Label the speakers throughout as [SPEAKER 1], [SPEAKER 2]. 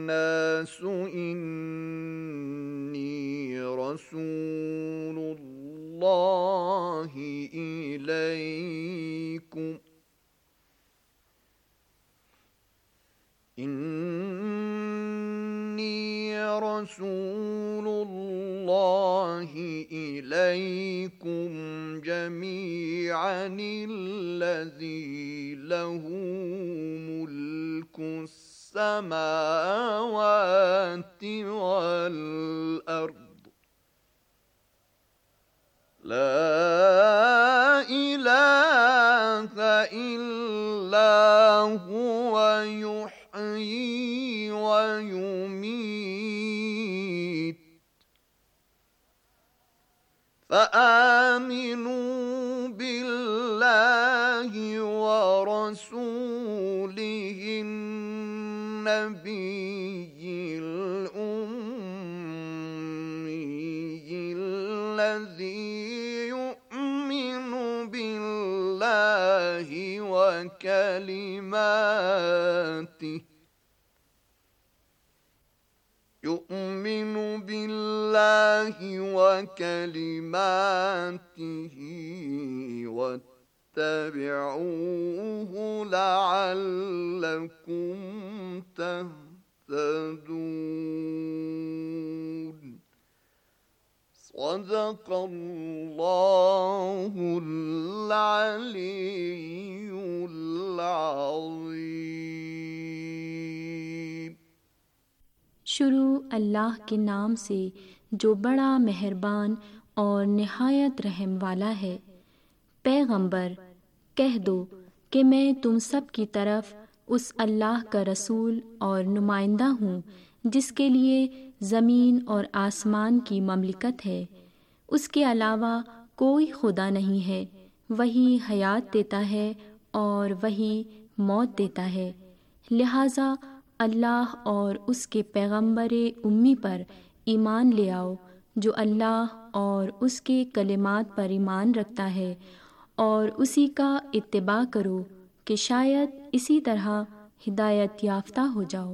[SPEAKER 1] الناس إني رسول الله إليكم جميعا الذي له ملك السماوات والأرض لا إله إلا هو يحيي ويميت فآمنوا بالله ورسوله النبي الأمي الذي يؤمن بالله وكلماته واتبعوه لعلكم تهتدون صدق الله العلي العظيم۔
[SPEAKER 2] شروع اللہ کے نام سے جو بڑا مہربان اور نہایت رحم والا ہے۔ پیغمبر کہہ دو کہ میں تم سب کی طرف اس اللہ کا رسول اور نمائندہ ہوں جس کے لیے زمین اور آسمان کی مملکت ہے، اس کے علاوہ کوئی خدا نہیں ہے، وہی حیات دیتا ہے اور وہی موت دیتا ہے، لہٰذا اللہ اور اس کے پیغمبر امی پر ایمان لے آؤ جو اللہ اور اس کے کلمات پر ایمان رکھتا ہے، اور اسی کا اتباع کرو کہ شاید اسی طرح ہدایت یافتہ ہو جاؤ۔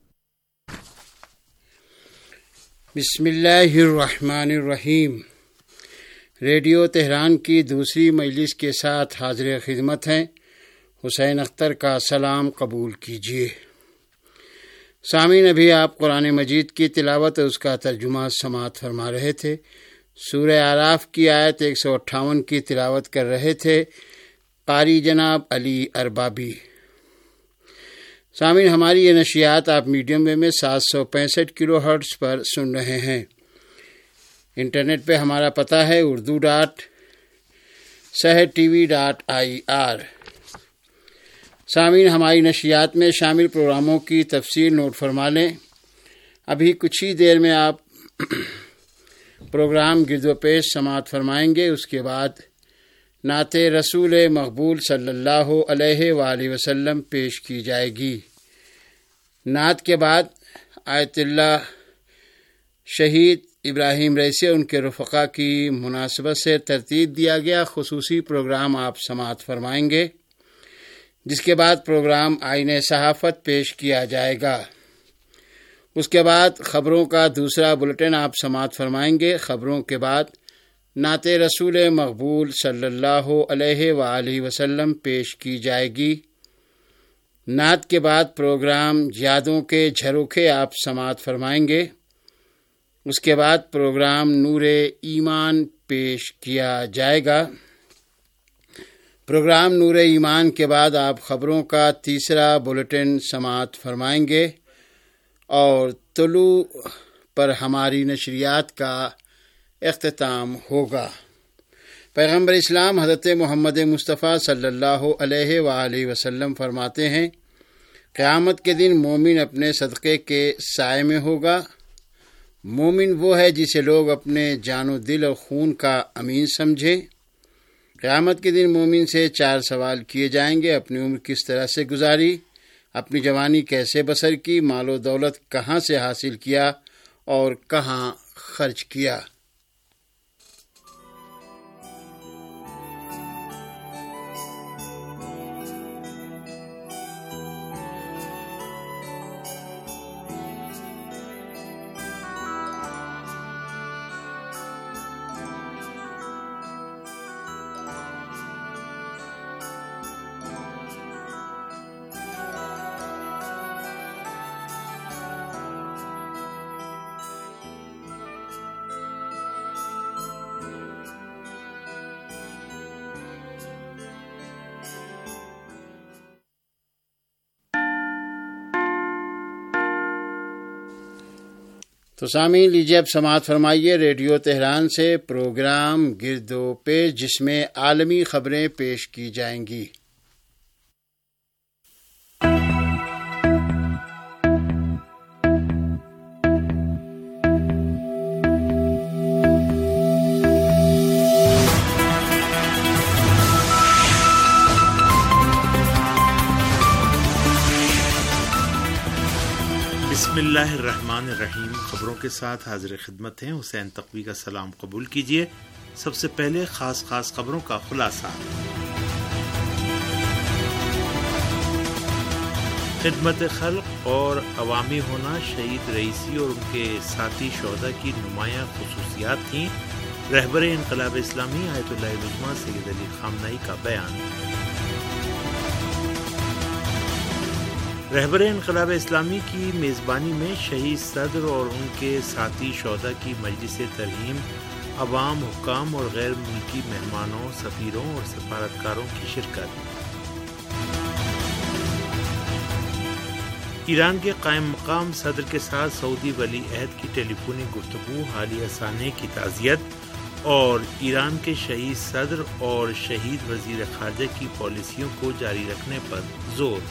[SPEAKER 3] بسم اللہ الرحمن الرحیم۔ ریڈیو تہران کی دوسری مجلس کے ساتھ حاضر خدمت ہیں، حسین اختر کا سلام قبول کیجیے۔ سامعین، ابھی آپ قرآن مجید کی تلاوت اور اس کا ترجمہ سماعت فرما رہے تھے۔ سورہ اعراف کی آیت 158 کی تلاوت کر رہے تھے قاری جناب علی اربابی۔ سامعین، ہماری یہ نشریات آپ میڈیم ویو میں 765 کلو ہرٹز پر سن رہے ہیں۔ انٹرنیٹ پہ ہمارا پتہ ہے urdu.sehertv.ir۔ سامعین، ہماری نشریات میں شامل پروگراموں کی تفصیل نوٹ فرما لیں۔ ابھی کچھ ہی دیر میں آپ پروگرام گرد و پیش سماعت فرمائیں گے، اس کے بعد نعت رسول مقبول صلی اللہ علیہ وآلہ وسلم پیش کی جائے گی۔ نعت کے بعد آیت اللہ شہید ابراہیم رئیسی اور ان کے رفقا کی مناسبت سے ترتیب دیا گیا خصوصی پروگرام آپ سماعت فرمائیں گے، جس کے بعد پروگرام آئین صحافت پیش کیا جائے گا۔ اس کے بعد خبروں کا دوسرا بلیٹن آپ سماعت فرمائیں گے۔ خبروں کے بعد نعت رسول مقبول صلی اللہ علیہ وآلہ وسلم پیش کی جائے گی۔ نعت کے بعد پروگرام یادوں کے جھروکے آپ سماعت فرمائیں گے۔ اس کے بعد پروگرام نور ایمان پیش کیا جائے گا۔ پروگرام نور ایمان کے بعد آپ خبروں کا تیسرا بلیٹن سماعت فرمائیں گے اور طلوع پر ہماری نشریات کا اختتام ہوگا۔ پیغمبر اسلام حضرت محمد مصطفیٰ صلی اللہ علیہ وآلہ وسلم فرماتے ہیں، قیامت کے دن مومن اپنے صدقے کے سائے میں ہوگا۔ مومن وہ ہے جسے لوگ اپنے جان و دل اور خون کا امین سمجھیں۔ قیامت کے دن مومن سے 4 سوال کیے جائیں گے: اپنی عمر کس طرح سے گزاری، اپنی جوانی کیسے بسر کی، مال و دولت کہاں سے حاصل کیا اور کہاں خرچ کیا۔ تو سامعین لیجیے اب سماعت فرمائیے ریڈیو تہران سے پروگرام گرد و پیش، جس میں عالمی خبریں پیش کی جائیں گی۔
[SPEAKER 4] بسم اللہ الرحمن الرحیم۔ خبروں کے ساتھ حاضر خدمت ہیں حسین تقوی کا سلام قبول کیجیے۔ سب سے پہلے خاص خبروں کا خلاصہ۔ خدمت خلق اور عوامی ہونا شہید رئیسی اور ان کے ساتھی شہداء کی نمایاں خصوصیات تھیں، رہبر انقلاب اسلامی آیت اللہ العظمہ سید علی خامنہئی کا بیان۔ رہبر انقلاب اسلامی کی میزبانی میں شہید صدر اور ان کے ساتھی شہداء کی مجلس ترحیم، عوام، حکام اور غیر ملکی مہمانوں، سفیروں اور سفارتکاروں کی شرکت۔ ایران کے قائم مقام صدر کے ساتھ سعودی ولی عہد کی ٹیلی فونی گفتگو، حالیہ سانحے کی تعزیت اور ایران کے شہید صدر اور شہید وزیر خارجہ کی پالیسیوں کو جاری رکھنے پر زور۔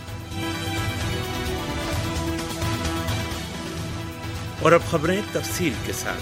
[SPEAKER 4] اور اب خبریں تفصیل کے ساتھ۔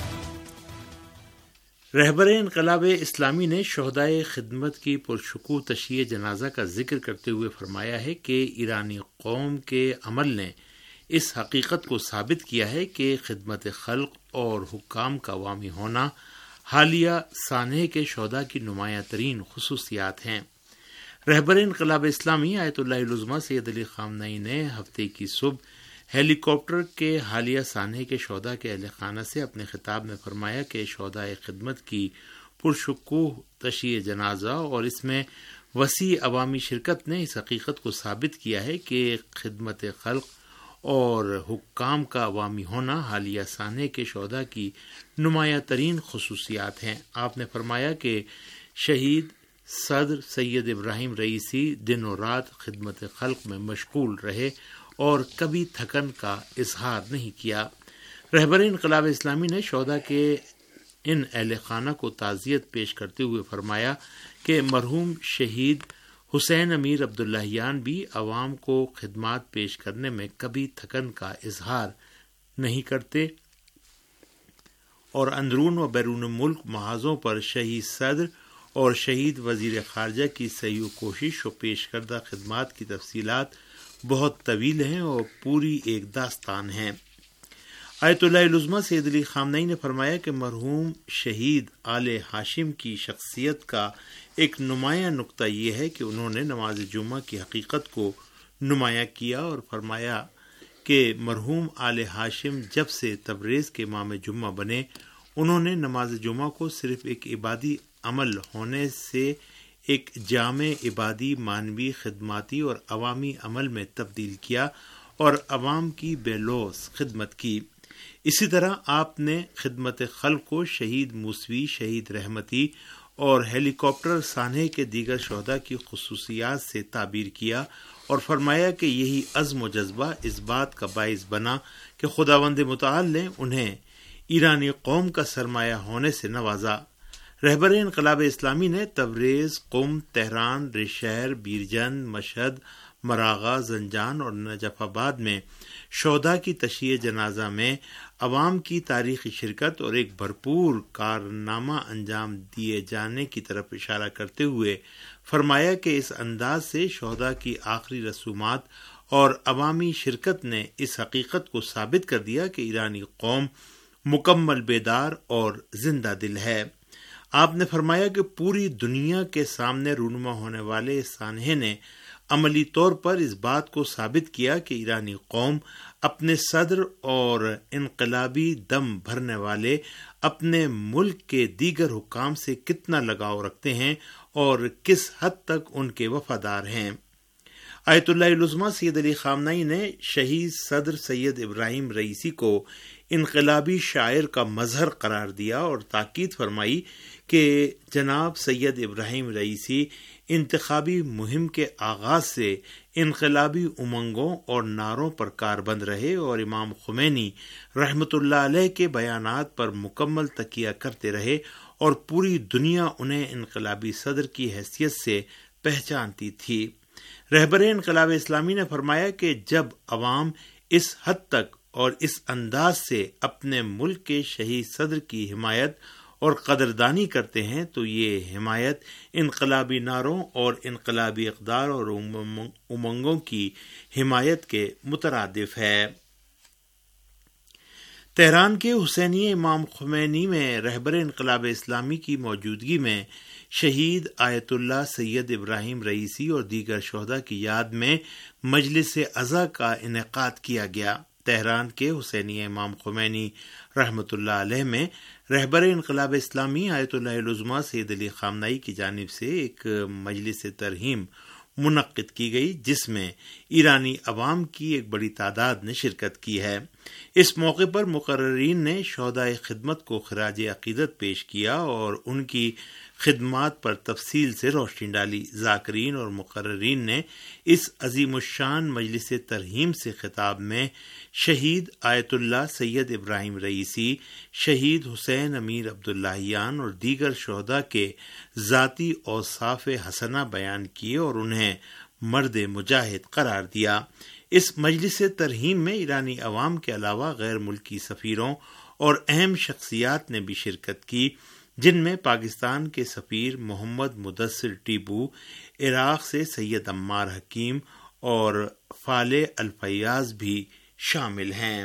[SPEAKER 4] رہبر انقلاب اسلامی نے شہدائے خدمت کی پرشکوہ تشییع جنازہ کا ذکر کرتے ہوئے فرمایا ہے کہ ایرانی قوم کے عمل نے اس حقیقت کو ثابت کیا ہے کہ خدمت خلق اور حکام کا عوامی ہونا حالیہ سانحے کے شہداء کی نمایاں ترین خصوصیات ہیں۔ رہبر انقلاب اسلامی آیت اللہ العظمہ سید علی خامنہئی نے ہفتے کی صبح ہیلی کاپٹر کے حالیہ سانحے کے شہداء کے اہل خانہ سے اپنے خطاب میں فرمایا کہ شہدائے خدمت کی پرشکوہ تشییع جنازہ اور اس میں وسیع عوامی شرکت نے اس حقیقت کو ثابت کیا ہے کہ خدمت خلق اور حکام کا عوامی ہونا حالیہ سانحے کے شہداء کی نمایاں ترین خصوصیات ہیں۔ آپ نے فرمایا کہ شہید صدر سید ابراہیم رئیسی دن و رات خدمت خلق میں مشغول رہے اور کبھی تھکن کا اظہار نہیں کیا۔ رہبر انقلاب اسلامی نے شہداء کے ان اہل خانہ کو تعزیت پیش کرتے ہوئے فرمایا کہ مرحوم شہید حسین امیر عبداللہیان بھی عوام کو خدمات پیش کرنے میں کبھی تھکن کا اظہار نہیں کرتے اور اندرون و بیرون ملک محاذوں پر شہید صدر اور شہید وزیر خارجہ کی صحیح کوشش و پیش کردہ خدمات کی تفصیلات بہت طویل ہیں اور پوری ایک داستان ہے۔ آیت اللہ العظمہ سید علی خامنہئی نے فرمایا کہ مرحوم شہید آل ہاشم کی شخصیت کا ایک نمایاں نقطہ یہ ہے کہ انہوں نے نماز جمعہ کی حقیقت کو نمایاں کیا اور فرمایا کہ مرحوم آل ہاشم جب سے تبریز کے امام جمعہ بنے، انہوں نے نماز جمعہ کو صرف ایک عبادی عمل ہونے سے ایک جامع عبادی، مانوی، خدماتی اور عوامی عمل میں تبدیل کیا اور عوام کی بے لوث خدمت کی۔ اسی طرح آپ نے خدمت خلق کو شہید موسوی، شہید رحمتی اور ہیلی کاپٹر سانحے کے دیگر شہداء کی خصوصیات سے تعبیر کیا اور فرمایا کہ یہی عزم و جذبہ اس بات کا باعث بنا کہ خداوند متعال نے انہیں ایرانی قوم کا سرمایہ ہونے سے نوازا۔ رہبر انقلاب اسلامی نے تبریز، قم، تہران، ریشہر، بیرجند، مشہد، مراغہ، زنجان اور نجف آباد میں شہداء کی تشییع جنازہ میں عوام کی تاریخی شرکت اور ایک بھرپور کارنامہ انجام دیے جانے کی طرف اشارہ کرتے ہوئے فرمایا کہ اس انداز سے شہداء کی آخری رسومات اور عوامی شرکت نے اس حقیقت کو ثابت کر دیا کہ ایرانی قوم مکمل بیدار اور زندہ دل ہے۔ آپ نے فرمایا کہ پوری دنیا کے سامنے رونما ہونے والے اس سانحے نے عملی طور پر اس بات کو ثابت کیا کہ ایرانی قوم اپنے صدر اور انقلابی دم بھرنے والے اپنے ملک کے دیگر حکام سے کتنا لگاؤ رکھتے ہیں اور کس حد تک ان کے وفادار ہیں۔ آیت اللہ العظمہ سید علی خامنہئی نے شہید صدر سید ابراہیم رئیسی کو انقلابی شاعر کا مظہر قرار دیا اور تاکید فرمائی کہ جناب سید ابراہیم رئیسی انتخابی مہم کے آغاز سے انقلابی امنگوں اور نعروں پر کاربند رہے اور امام خمینی رحمۃ اللہ علیہ کے بیانات پر مکمل تکیہ کرتے رہے اور پوری دنیا انہیں انقلابی صدر کی حیثیت سے پہچانتی تھی۔ رہبر انقلاب اسلامی نے فرمایا کہ جب عوام اس حد تک اور اس انداز سے اپنے ملک کے شہید صدر کی حمایت اور قدردانی کرتے ہیں تو یہ حمایت انقلابی نعروں اور انقلابی اقدار اور امنگوں کی حمایت کے مترادف ہے۔ تہران کے حسینیہ امام خمینی میں رہبر انقلاب اسلامی کی موجودگی میں شہید آیت اللہ سید ابراہیم رئیسی اور دیگر شہداء کی یاد میں مجلس عزا کا انعقاد کیا گیا۔ تہران کے حسینیہ امام خمینی رحمۃ اللہ علیہ میں رہبر انقلاب اسلامی آیت اللہ العظمیٰ سید علی خامنہئی کی جانب سے ایک مجلس ترحیم منعقد کی گئی جس میں ایرانی عوام کی ایک بڑی تعداد نے شرکت کی ہے۔ اس موقع پر مقررین نے شہدائے خدمت کو خراج عقیدت پیش کیا اور ان کی خدمات پر تفصیل سے روشنی ڈالی۔ ذاکرین اور مقررین نے اس عظیم الشان مجلس ترحیم سے خطاب میں شہید آیت اللہ سید ابراہیم رئیسی، شہید حسین امیر عبداللہیان اور دیگر شہداء کے ذاتی اوصاف حسنہ بیان کیے اور انہیں مرد مجاہد قرار دیا۔ اس مجلس ترحیم میں ایرانی عوام کے علاوہ غیر ملکی سفیروں اور اہم شخصیات نے بھی شرکت کی، جن میں پاکستان کے سفیر محمد مدثر ٹیبو، عراق سے سید عمار حکیم اور فالح الفیاض بھی شامل ہیں۔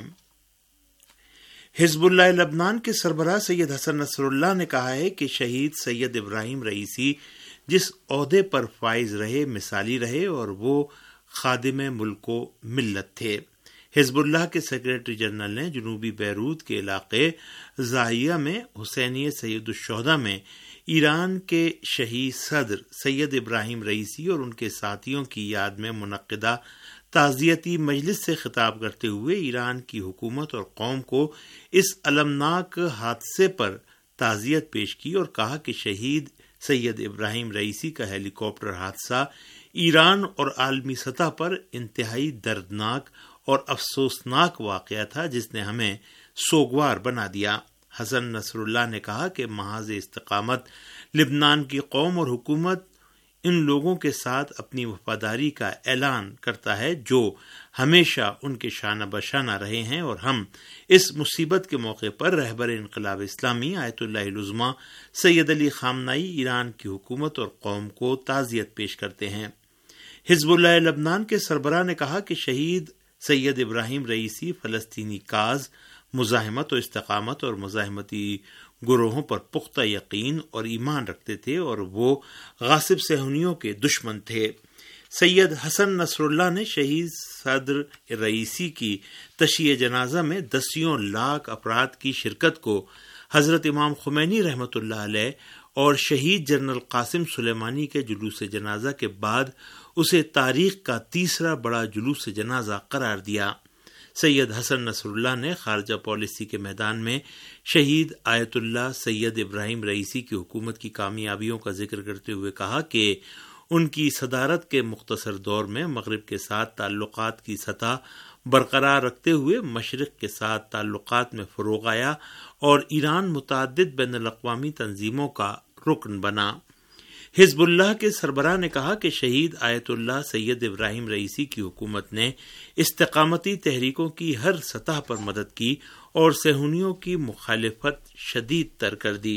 [SPEAKER 4] حزب اللہ لبنان کے سربراہ سید حسن نصر اللہ نے کہا ہے کہ شہید سید ابراہیم رئیسی جس عہدے پر فائز رہے مثالی رہے اور وہ خادم ملک و ملت تھے۔ حزب اللہ کے سیکریٹری جنرل نے جنوبی بیروت کے علاقے زاہیہ میں حسینیہ سید الشہداء میں ایران کے شہید صدر سید ابراہیم رئیسی اور ان کے ساتھیوں کی یاد میں منعقدہ تعزیتی مجلس سے خطاب کرتے ہوئے ایران کی حکومت اور قوم کو اس المناک حادثے پر تعزیت پیش کی اور کہا کہ شہید سید ابراہیم رئیسی کا ہیلی کاپٹر حادثہ ایران اور عالمی سطح پر انتہائی دردناک اور افسوسناک واقعہ تھا جس نے ہمیں سوگوار بنا دیا۔ حسن نصر اللہ نے کہا کہ محاذ استقامت لبنان کی قوم اور حکومت ان لوگوں کے ساتھ اپنی وفاداری کا اعلان کرتا ہے جو ہمیشہ ان کے شانہ بشانہ رہے ہیں، اور ہم اس مصیبت کے موقع پر رہبر انقلاب اسلامی آیت اللہ العظمیٰ سید علی خامنہئی ایران کی حکومت اور قوم کو تعزیت پیش کرتے ہیں۔ حزب اللہ لبنان کے سربراہ نے کہا کہ شہید سید ابراہیم رئیسی فلسطینی کاز، مزاحمت و استقامت اور مزاحمتی گروہوں پر پختہ یقین اور ایمان رکھتے تھے اور وہ غاصب صہیونیوں کے دشمن تھے۔ سید حسن نصر اللہ نے شہید صدر رئیسی کی تشییع جنازہ میں دسیوں لاکھ افراد کی شرکت کو حضرت امام خمینی رحمۃ اللہ علیہ اور شہید جنرل قاسم سلیمانی کے جلوس جنازہ کے بعد اسے تاریخ کا تیسرا بڑا جلوس جنازہ قرار دیا۔ سید حسن نصر اللہ نے خارجہ پالیسی کے میدان میں شہید آیت اللہ سید ابراہیم رئیسی کی حکومت کی کامیابیوں کا ذکر کرتے ہوئے کہا کہ ان کی صدارت کے مختصر دور میں مغرب کے ساتھ تعلقات کی سطح برقرار رکھتے ہوئے مشرق کے ساتھ تعلقات میں فروغ آیا اور ایران متعدد بین الاقوامی تنظیموں کا رکن بنا۔ حزب اللہ کے سربراہ نے کہا کہ شہید آیت اللہ سید ابراہیم رئیسی کی حکومت نے استقامتی تحریکوں کی ہر سطح پر مدد کی اور صہیونیوں کی مخالفت شدید تر کر دی۔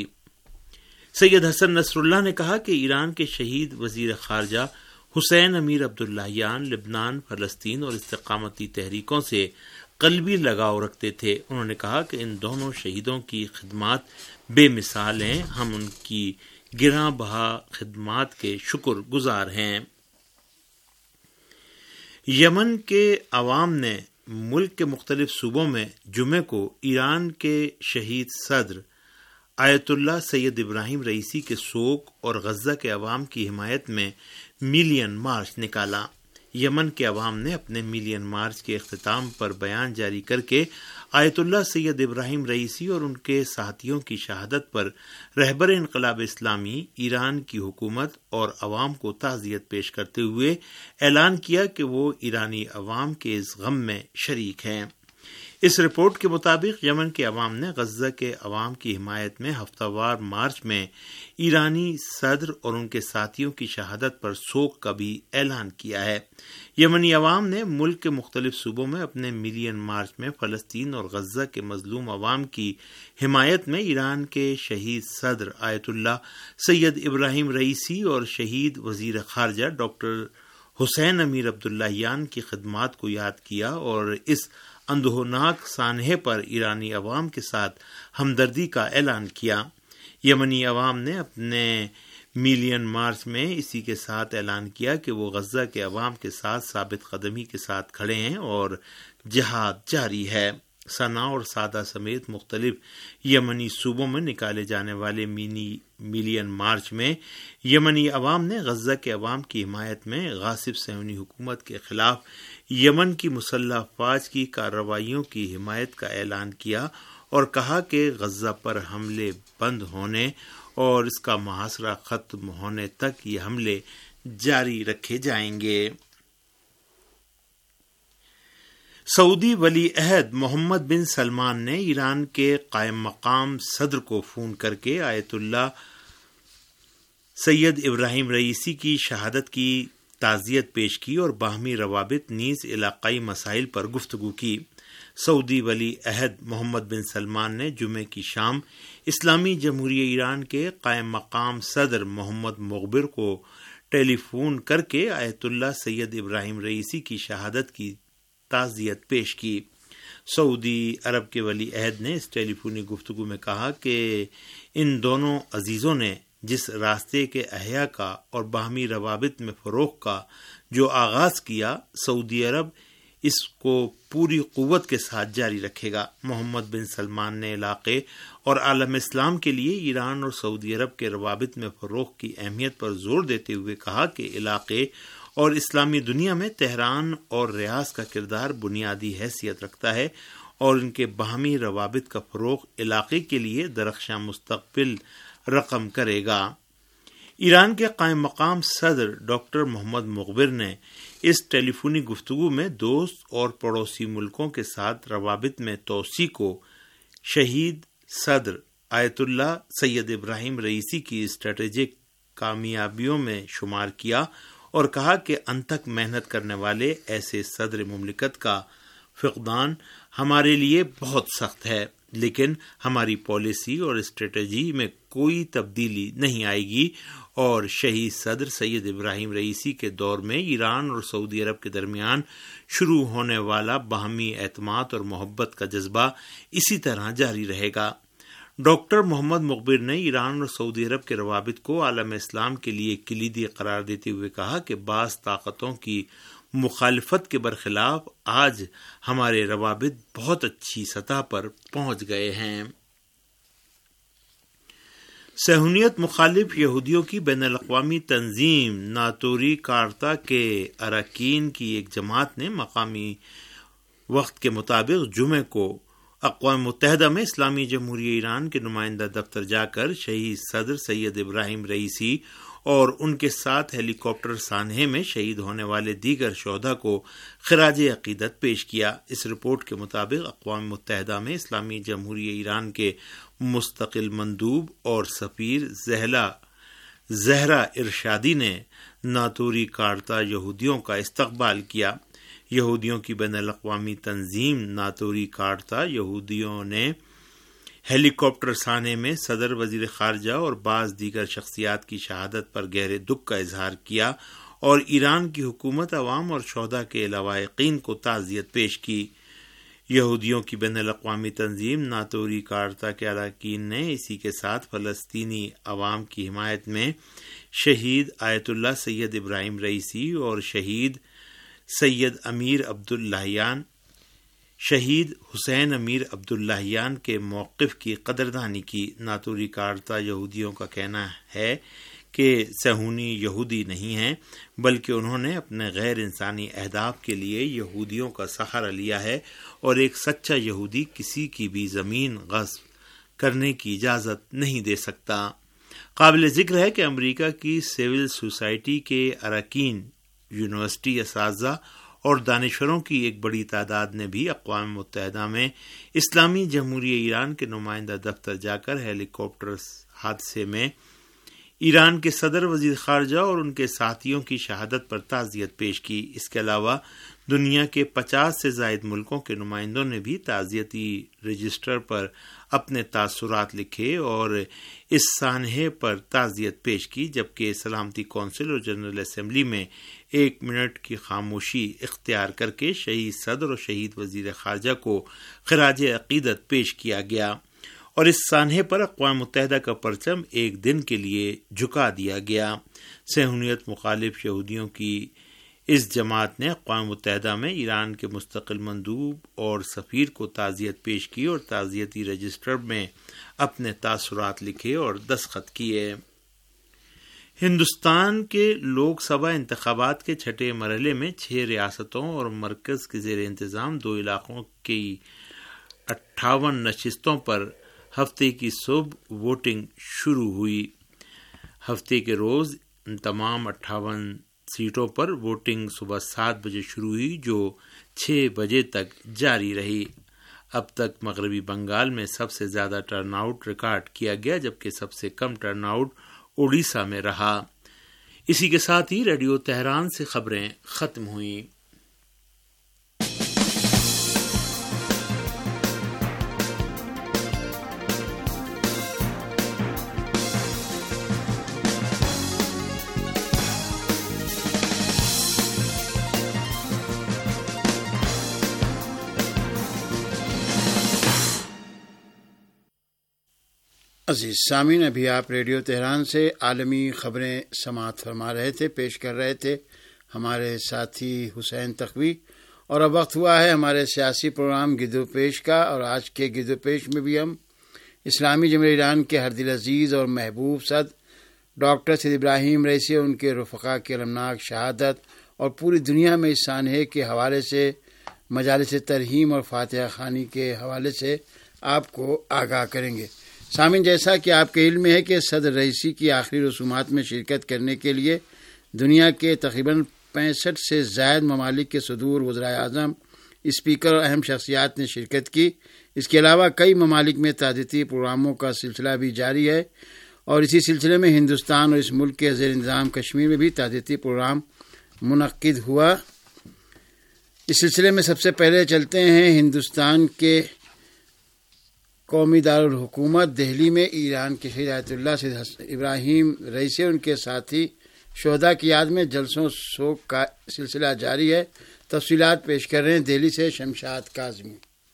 [SPEAKER 4] سید حسن نصر اللہ نے کہا کہ ایران کے شہید وزیر خارجہ حسین امیر عبداللہیان لبنان، فلسطین اور استقامتی تحریکوں سے قلبی لگاؤ رکھتے تھے۔ انہوں نے کہا کہ ان دونوں شہیدوں کی خدمات بے مثال ہیں، ہم ان کی گراں بہا خدمات کے شکر گزار ہیں۔ یمن کے عوام نے ملک کے مختلف صوبوں میں جمعے کو ایران کے شہید صدر آیت اللہ سید ابراہیم رئیسی کے سوگ اور غزہ کے عوام کی حمایت میں ملین مارچ نکالا۔ یمن کے عوام نے اپنے ملین مارچ کے اختتام پر بیان جاری کر کے آیت اللہ سید ابراہیم رئیسی اور ان کے ساتھیوں کی شہادت پر رہبر انقلاب اسلامی ایران کی حکومت اور عوام کو تعزیت پیش کرتے ہوئے اعلان کیا کہ وہ ایرانی عوام کے اس غم میں شریک ہیں۔ اس رپورٹ کے مطابق یمن کے عوام نے غزہ کے عوام کی حمایت میں ہفتہ وار مارچ میں ایرانی صدر اور ان کے ساتھیوں کی شہادت پر سوگ کا بھی اعلان کیا ہے۔ یمنی عوام نے ملک کے مختلف صوبوں میں اپنے ملین مارچ میں فلسطین اور غزہ کے مظلوم عوام کی حمایت میں ایران کے شہید صدر آیت اللہ سید ابراہیم رئیسی اور شہید وزیر خارجہ ڈاکٹر حسین امیر عبداللہیان کی خدمات کو یاد کیا اور اس اندوہناک سانحے پر ایرانی عوام کے ساتھ ہمدردی کا اعلان کیا۔ یمنی عوام نے اپنے ملین مارچ میں اسی کے ساتھ اعلان کیا کہ وہ غزہ کے عوام کے ساتھ ثابت قدمی کے ساتھ کھڑے ہیں اور جہاد جاری ہے۔ صنعا اور سعدہ سمیت مختلف یمنی صوبوں میں نکالے جانے والے ملین مارچ میں یمنی عوام نے غزہ کے عوام کی حمایت میں غاصب صہیونی حکومت کے خلاف یمن کی مسلح افواج کی کارروائیوں کی حمایت کا اعلان کیا اور کہا کہ غزہ پر حملے بند ہونے اور اس کا محاصرہ ختم ہونے تک یہ حملے جاری رکھے جائیں گے۔ سعودی ولی عہد محمد بن سلمان نے ایران کے قائم مقام صدر کو فون کر کے آیت اللہ سید ابراہیم رئیسی کی شہادت کی تعزیت پیش کی اور باہمی روابط نیز علاقائی مسائل پر گفتگو کی۔ سعودی ولی عہد محمد بن سلمان نے جمعے کی شام اسلامی جمہوریہ ایران کے قائم مقام صدر محمد مغبر کو ٹیلی فون کر کے آیت اللہ سید ابراہیم رئیسی کی شہادت کی تعزیت پیش کی۔ سعودی عرب کے ولی عہد نے اس ٹیلی فونی گفتگو میں کہا کہ ان دونوں عزیزوں نے جس راستے کے احیاء کا اور باہمی روابط میں فروغ کا جو آغاز کیا، سعودی عرب اس کو پوری قوت کے ساتھ جاری رکھے گا۔ محمد بن سلمان نے علاقے اور عالم اسلام کے لیے ایران اور سعودی عرب کے روابط میں فروغ کی اہمیت پر زور دیتے ہوئے کہا کہ علاقے اور اسلامی دنیا میں تہران اور ریاض کا کردار بنیادی حیثیت رکھتا ہے اور ان کے باہمی روابط کا فروغ علاقے کے لیے درخشاں مستقبل رقم کرے گا۔ ایران کے قائم مقام صدر ڈاکٹر محمد مغبر نے اس ٹیلی فونی گفتگو میں دوست اور پڑوسی ملکوں کے ساتھ روابط میں توسیع کو شہید صدر آیت اللہ سید ابراہیم رئیسی کی اسٹریٹجک کامیابیوں میں شمار کیا اور کہا کہ انتھک محنت کرنے والے ایسے صدر مملکت کا فقدان ہمارے لیے بہت سخت ہے، لیکن ہماری پالیسی اور اسٹریٹجی میں کوئی تبدیلی نہیں آئے گی اور شہید صدر سید ابراہیم رئیسی کے دور میں ایران اور سعودی عرب کے درمیان شروع ہونے والا باہمی اعتماد اور محبت کا جذبہ اسی طرح جاری رہے گا۔ ڈاکٹر محمد مغبر نے ایران اور سعودی عرب کے روابط کو عالم اسلام کے لیے کلیدی قرار دیتے ہوئے کہا کہ بعض طاقتوں کی مخالفت کے برخلاف آج ہمارے روابط بہت اچھی سطح پر پہنچ گئے ہیں۔ صہیونیت مخالف یہودیوں کی بین الاقوامی تنظیم ناتوری کارتا کے اراکین کی ایک جماعت نے مقامی وقت کے مطابق جمعے کو اقوام متحدہ میں اسلامی جمہوریہ ایران کے نمائندہ دفتر جا کر شہید صدر سید ابراہیم رئیسی اور ان کے ساتھ ہیلی کاپٹر سانحے میں شہید ہونے والے دیگر شہداء کو خراج عقیدت پیش کیا۔ اس رپورٹ کے مطابق اقوام متحدہ میں اسلامی جمہوریہ ایران کے مستقل مندوب اور سفیر زہرا ارشادی نے ناتوری کارتا یہودیوں کا استقبال کیا۔ یہودیوں کی بین الاقوامی تنظیم ناتوری کارتا یہودیوں نے ہیلی کاپٹر سانحے میں صدر، وزیر خارجہ اور بعض دیگر شخصیات کی شہادت پر گہرے دکھ کا اظہار کیا اور ایران کی حکومت، عوام اور شہداء کے لواحقین کو تعزیت پیش کی۔ یہودیوں کی بین الاقوامی تنظیم ناتوری کارتا کے اراکین نے اسی کے ساتھ فلسطینی عوام کی حمایت میں شہید آیت اللہ سید ابراہیم رئیسی اور شہید سید امیر عبداللہیان، شہید حسین امیر عبداللہیان کے موقف کی قدردانی کی۔ ناتوری کارتا یہودیوں کا کہنا ہے کہ صہیونی یہودی نہیں ہیں، بلکہ انہوں نے اپنے غیر انسانی اہداف کے لیے یہودیوں کا سہارا لیا ہے، اور ایک سچا یہودی کسی کی بھی زمین غصب کرنے کی اجازت نہیں دے سکتا۔ قابل ذکر ہے کہ امریکہ کی سول سوسائٹی کے اراکین، یونیورسٹی اساتذہ اور دانشوروں کی ایک بڑی تعداد نے بھی اقوام متحدہ میں اسلامی جمہوریہ ایران کے نمائندہ دفتر جا کر ہیلی کاپٹر حادثے میں ایران کے صدر، وزیر خارجہ اور ان کے ساتھیوں کی شہادت پر تعزیت پیش کی۔ اس کے علاوہ دنیا کے 50 سے زائد ملکوں کے نمائندوں نے بھی تعزیتی رجسٹر پر اپنے تاثرات لکھے اور اس سانحے پر تعزیت پیش کی، جبکہ سلامتی کونسل اور جنرل اسمبلی میں 1 منٹ کی خاموشی اختیار کر کے شہید صدر اور شہید وزیر خارجہ کو خراج عقیدت پیش کیا گیا، اور اس سانحے پر اقوام متحدہ کا پرچم ایک دن کے لیے جھکا دیا گیا۔ صہیونیت مخالف یہودیوں کی اس جماعت نے اقوام متحدہ میں ایران کے مستقل مندوب اور سفیر کو تعزیت پیش کی اور تعزیتی رجسٹر میں اپنے تاثرات لکھے اور دستخط کیے۔ ہندوستان کے لوک سبھا انتخابات کے 6 مرحلے میں 6 ریاستوں اور مرکز کے زیر انتظام 2 علاقوں کی 58 نشستوں پر ہفتے کی صبح ووٹنگ شروع ہوئی۔ ہفتے کے روز ان تمام 58 سیٹوں پر ووٹنگ صبح 7 بجے شروع ہوئی، جو 6 بجے تک جاری رہی۔ اب تک مغربی بنگال میں سب سے زیادہ ٹرن آؤٹ ریکارڈ کیا گیا، جبکہ سب سے کم ٹرن آؤٹ اڑیسہ میں رہا۔ اسی کے ساتھ ہی ریڈیو تہران سے خبریں ختم ہوئیں۔
[SPEAKER 3] عزیز سامعین، ابھی آپ ریڈیو تہران سے عالمی خبریں سماعت فرما رہے تھے، پیش کر رہے تھے ہمارے ساتھی حسین تقوی، اور اب وقت ہوا ہے ہمارے سیاسی پروگرام گرد و پیش کا، اور آج کے گرد و پیش میں بھی ہم اسلامی جمہوریہ ایران کے ہر دل عزیز اور محبوب صدر ڈاکٹر سید ابراہیم رئیسی اور ان کے رفقا کی المناک شہادت اور پوری دنیا میں اس سانحے کے حوالے سے مجالس ترحیم اور فاتحہ خوانی کے حوالے سے آپ کو آگاہ کریں گے۔ سامعین، جیسا کہ آپ کے علم میں ہے کہ صدر رئیسی کی آخری رسومات میں شرکت کرنے کے لیے دنیا کے تقریباً 65 سے زائد ممالک کے صدور، وزرائے اعظم، اسپیکر اور اہم شخصیات نے شرکت کی۔ اس کے علاوہ کئی ممالک میں تعزیتی پروگراموں کا سلسلہ بھی جاری ہے، اور اسی سلسلے میں ہندوستان اور اس ملک کے زیر انتظام کشمیر میں بھی تعزیتی پروگرام منعقد ہوا۔ اس سلسلے میں سب سے پہلے چلتے ہیں ہندوستان کے قومی دارالحکومت دہلی میں ایران کے شہید آیت اللہ سید ابراہیم رئیسی اور ان کے ساتھی شہداء کی یاد میں جلسوں سوگ کا سلسلہ جاری ہے۔ تفصیلات پیش کر رہے ہیں دہلی سے شمشاد کاظمی۔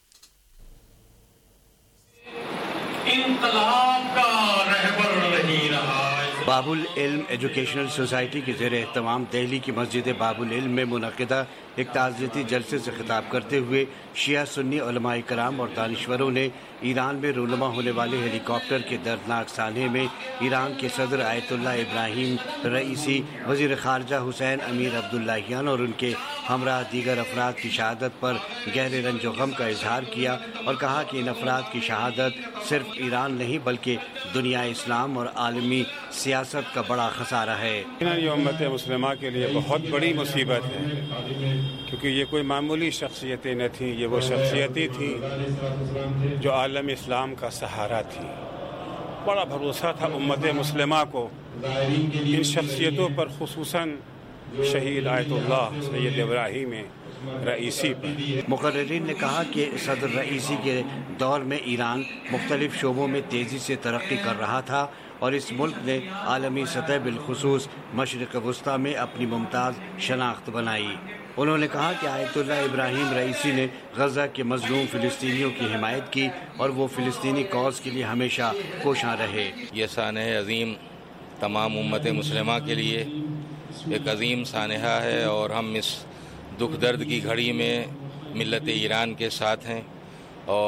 [SPEAKER 5] انقلاب کا رہبر نہیں رہا۔
[SPEAKER 6] باب العلم ایجوکیشنل سوسائٹی کے زیر اہتمام دہلی کی مسجد باب العلم میں منعقدہ ایک تعزیتی جلسے سے خطاب کرتے ہوئے شیعہ سنی علماء کرام اور دانشوروں نے ایران میں رونما ہونے والے ہیلی کاپٹر کے دردناک سانحے میں ایران کے صدر آیت اللہ ابراہیم رئیسی، وزیر خارجہ حسین امیر عبداللہیان اور ان کے ہمراہ دیگر افراد کی شہادت پر گہرے رنج و غم کا اظہار کیا، اور کہا کہ ان افراد کی شہادت صرف ایران نہیں بلکہ دنیا اسلام اور عالمی سیاست کا بڑا خسارہ ہے۔
[SPEAKER 7] یہ امت مسلمہ کے لیے بہت بڑی مصیبت ہے، کیونکہ یہ کوئی معمولی شخصیتیں نہ تھیں، یہ وہ شخصیتیں تھیں جو عالم اسلام کا سہارا تھیں۔ بڑا بھروسہ تھا امت مسلمہ کو ان شخصیتوں پر، خصوصاً شہید آیت اللہ سید ابراہیم رئیسی پر۔
[SPEAKER 6] مقررین نے کہا کہ صدر رئیسی کے دور میں ایران مختلف شعبوں میں تیزی سے ترقی کر رہا تھا، اور اس ملک نے عالمی سطح بالخصوص مشرق وسطیٰ میں اپنی ممتاز شناخت بنائی۔ انہوں نے کہا کہ آیت اللہ ابراہیم رئیسی نے غزہ کے مظلوم فلسطینیوں کی حمایت کی، اور وہ فلسطینی کاز کے لیے ہمیشہ کوشاں رہے۔
[SPEAKER 8] یہ سانحہ عظیم تمام امت مسلمہ کے لیے ایک عظیم سانحہ ہے، اور ہم اس دکھ درد کی گھڑی میں ملت ایران کے ساتھ ہیں، اور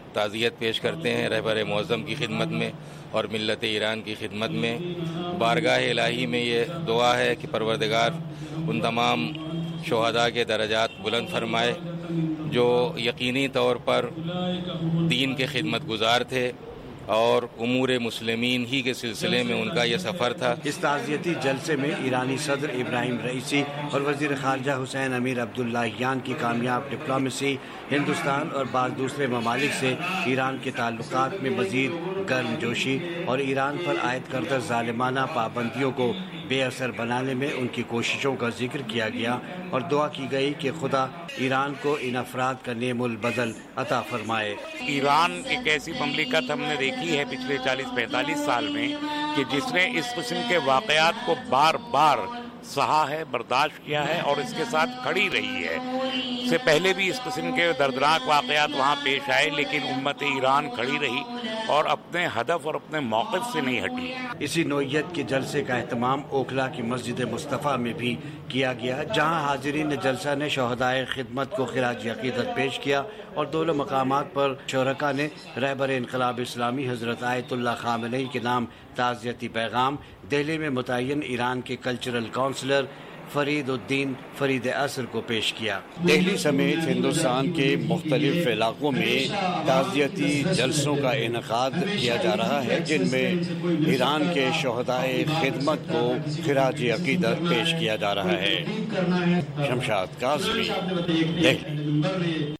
[SPEAKER 8] تعزیت پیش کرتے ہیں رہبر معظم کی خدمت میں اور ملت ایران کی خدمت میں. بارگاہ الہی میں یہ دعا ہے کہ پروردگار ان تمام شہداء کے درجات بلند فرمائے جو یقینی طور پر دین کے خدمت گزار تھے اور امور مسلمین ہی کے سلسلے میں ان کا یہ سفر تھا.
[SPEAKER 6] اس تعزیتی جلسے میں ایرانی صدر ابراہیم رئیسی اور وزیر خارجہ حسین امیر عبداللہیان کی کامیاب ڈپلومیسی ہندوستان اور بعض دوسرے ممالک سے ایران کے تعلقات میں مزید گرم جوشی اور ایران پر عائد کردہ ظالمانہ پابندیوں کو بے اثر بنانے میں ان کی کوششوں کا ذکر کیا گیا اور دعا کی گئی کہ خدا ایران کو ان افراد کا نعم البدل عطا فرمائے.
[SPEAKER 9] ایران ایک ایسی مملکت ہم نے دیکھی ہے پچھلے 40-45 سال میں کہ جس نے اس قسم کے واقعات کو بار بار سہا ہے، برداشت کیا ہے اور اس کے ساتھ کھڑی رہی ہے. اس سے پہلے بھی اس قسم کے دردناک واقعات وہاں پیش آئے لیکن امت ایران کھڑی رہی اور اپنے ہدف اور اپنے موقف سے نہیں ہٹی.
[SPEAKER 6] اسی نوعیت کے جلسے کا اہتمام اوکھلا کی مسجد مصطفیٰ میں بھی کیا گیا، جہاں حاضرین جلسہ نے شہدائے خدمت کو خراج عقیدت پیش کیا اور دونوں مقامات پر شرکا نے رہبر انقلاب اسلامی حضرت آیت اللہ خامنئی کے نام تعزیتی پیغام دہلی میں متعین ایران کے کلچرل کونسلر فرید الدین فرید عصر کو پیش کیا. دہلی سمیت ہندوستان کے مختلف علاقوں میں تعزیتی جلسوں کا انعقاد کیا جا رہا ہے جن میں ایران کے شہدائے خدمت کو خراج عقیدت پیش کیا جا رہا ہے. شمشاد قاسمی، دہلی.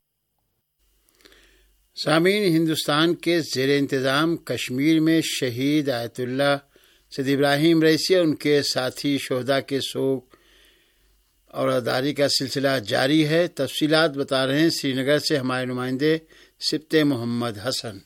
[SPEAKER 3] سامعین، ہندوستان کے زیر انتظام کشمیر میں شہید آیت اللہ سید ابراہیم رئیسی اور ان کے ساتھی شہداء کے سوگ اور عزاداری کا سلسلہ جاری ہے. تفصیلات بتا رہے ہیں سری نگر سے ہمارے نمائندے سبط محمد حسن.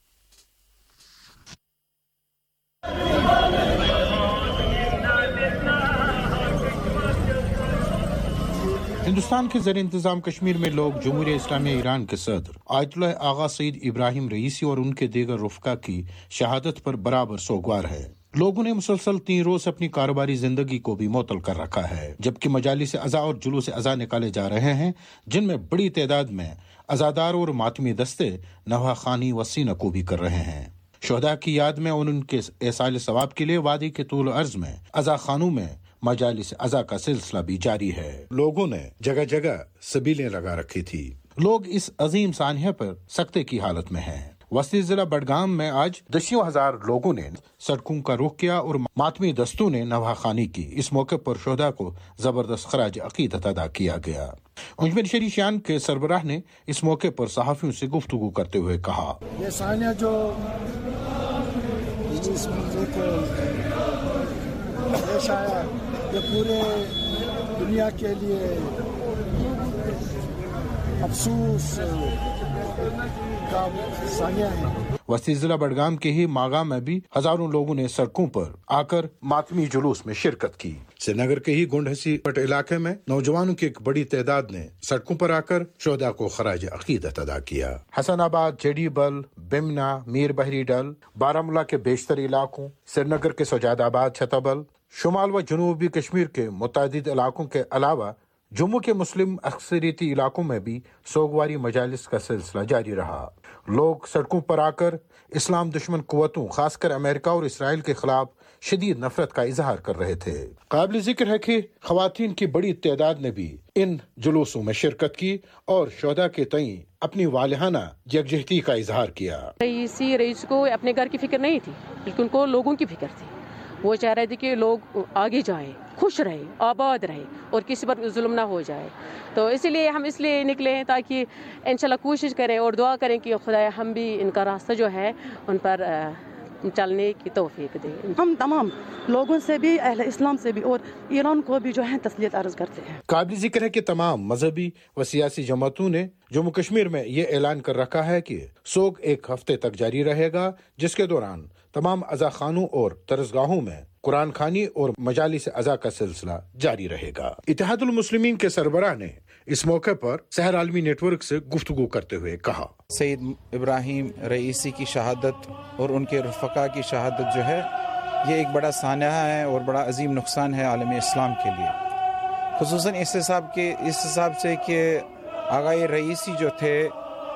[SPEAKER 10] ہندوستان کے زیر انتظام کشمیر میں لوگ جمہوریہ اسلامی ایران کے صدر آیت اللہ آغا سید ابراہیم رئیسی اور ان کے دیگر رفقا کی شہادت پر برابر سوگوار ہے. لوگوں نے مسلسل 3 روز اپنی کاروباری زندگی کو بھی معطل کر رکھا ہے، جبکہ مجالس عزا اور جلوس عزا نکالے جا رہے ہیں جن میں بڑی تعداد میں عزادار اور ماتمی دستے نواح خوانی و سینہ کو بھی کر رہے ہیں. شہداء کی یاد میں اور ان کے ایصال ثواب کے لیے وادی کے طول عرض میں عزا خانوں میں مجالس عزا کا سلسلہ بھی جاری ہے. لوگوں نے جگہ جگہ سبیلیں لگا رکھی تھی. لوگ اس عظیم سانحے پر سکتے کی حالت میں ہیں. وسطی ضلع بڈگام میں آج دسیوں ہزار لوگوں نے سڑکوں کا رخ کیا اور ماتمی دستوں نے نواح خوانی کی. اس موقع پر شہداء کو زبردست خراج عقیدت ادا کیا گیا. انجمن شری شیان کے سربراہ نے اس موقع پر صحافیوں سے گفتگو کرتے ہوئے کہا،
[SPEAKER 11] یہ سانحہ جو اس منظر کو پیش آیا یہ پورے دنیا کے لیے افسوس کا سانحہ ہے.
[SPEAKER 10] وسطی ضلع بڈگام کے ہی ماگا میں بھی ہزاروں لوگوں نے سڑکوں پر آ کر ماتمی جلوس میں شرکت کی. سری نگر کے ہی گنڈ پٹ علاقے میں نوجوانوں کی ایک بڑی تعداد نے سڑکوں پر آ کر شہداء کو خراج عقیدت ادا کیا. حسن آباد، جیڈی بل، بمنا، میر بحری ڈل، بارامولہ کے بیشتر علاقوں، سری نگر کے سجاد آباد، چھتابل، شمال و جنوبی کشمیر کے متعدد علاقوں کے علاوہ جموں کے مسلم اکثریتی علاقوں میں بھی سوگواری مجالس کا سلسلہ جاری رہا. لوگ سڑکوں پر آ کر اسلام دشمن قوتوں خاص کر امریکہ اور اسرائیل کے خلاف شدید نفرت کا اظہار کر رہے تھے. قابل ذکر ہے کہ خواتین کی بڑی تعداد نے بھی ان جلوسوں میں شرکت کی اور شہداء کے تئیں اپنی والہانہ یکجہتی کا اظہار کیا.
[SPEAKER 12] رئیس کو اپنے گھر کی فکر نہیں تھی بلکہ ان کو لوگوں کی فکر تھی. وہ چاہ رہے تھے کہ لوگ آگے جائیں، خوش رہے، آباد رہے اور کسی پر ظلم نہ ہو جائے. تو اسی لیے ہم اس لیے نکلے ہیں تاکہ انشاءاللہ کوشش کریں اور دعا کریں کہ خدا ہم بھی ان کا راستہ جو ہے ان پر چلنے کی توفیق دے.
[SPEAKER 13] ہم تمام لوگوں سے بھی، اہل اسلام سے بھی اور ایران کو بھی جو ہے تسلیت عرض کرتے ہیں.
[SPEAKER 10] قابل ذکر ہے کہ تمام مذہبی و سیاسی جماعتوں نے جموں کشمیر میں یہ اعلان کر رکھا ہے کہ سوگ 1 ہفتے تک جاری رہے گا، جس کے دوران تمام عزا خانوں اور درسگاہوں میں قرآن خوانی اور مجالس عزا کا سلسلہ جاری رہے گا. اتحاد المسلمین کے سربراہ نے اس موقع پر سحر عالمی نیٹ ورک سے گفتگو کرتے ہوئے کہا،
[SPEAKER 14] سید ابراہیم رئیسی کی شہادت اور ان کے رفقا کی شہادت جو ہے یہ ایک بڑا سانحہ ہے اور بڑا عظیم نقصان ہے عالم اسلام کے لیے، خصوصاً اس حساب سے کہ آغا رئیسی جو تھے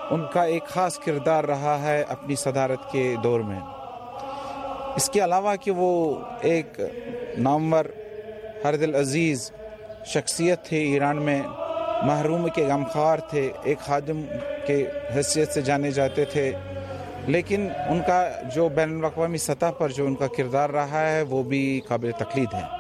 [SPEAKER 14] ان کا ایک خاص کردار رہا ہے اپنی صدارت کے دور میں۔ اس کے علاوہ کہ وہ ایک نامور ہر دل عزیز شخصیت تھے، ایران میں محروم کے غمخوار تھے، ایک خادم کے حیثیت سے جانے جاتے تھے، لیکن ان کا جو بین الاقوامی سطح پر جو ان کا کردار رہا ہے وہ بھی قابل تقلید ہے۔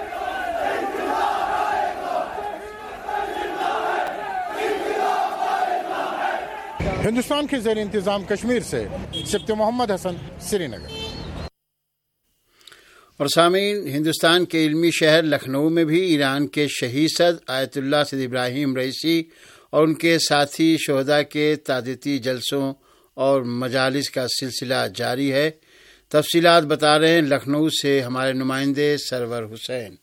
[SPEAKER 10] ہندوستان کے زیر انتظام کشمیر سے سبت محمد حسن، سری نگر۔
[SPEAKER 3] اور سامعین، ہندوستان کے علمی شہر لکھنؤ میں بھی ایران کے شہید صدر آیت اللہ سید ابراہیم رئیسی اور ان کے ساتھی شہداء کے تعزیتی جلسوں اور مجالس کا سلسلہ جاری ہے۔ تفصیلات بتا رہے ہیں لکھنؤ سے ہمارے نمائندے سرور حسین۔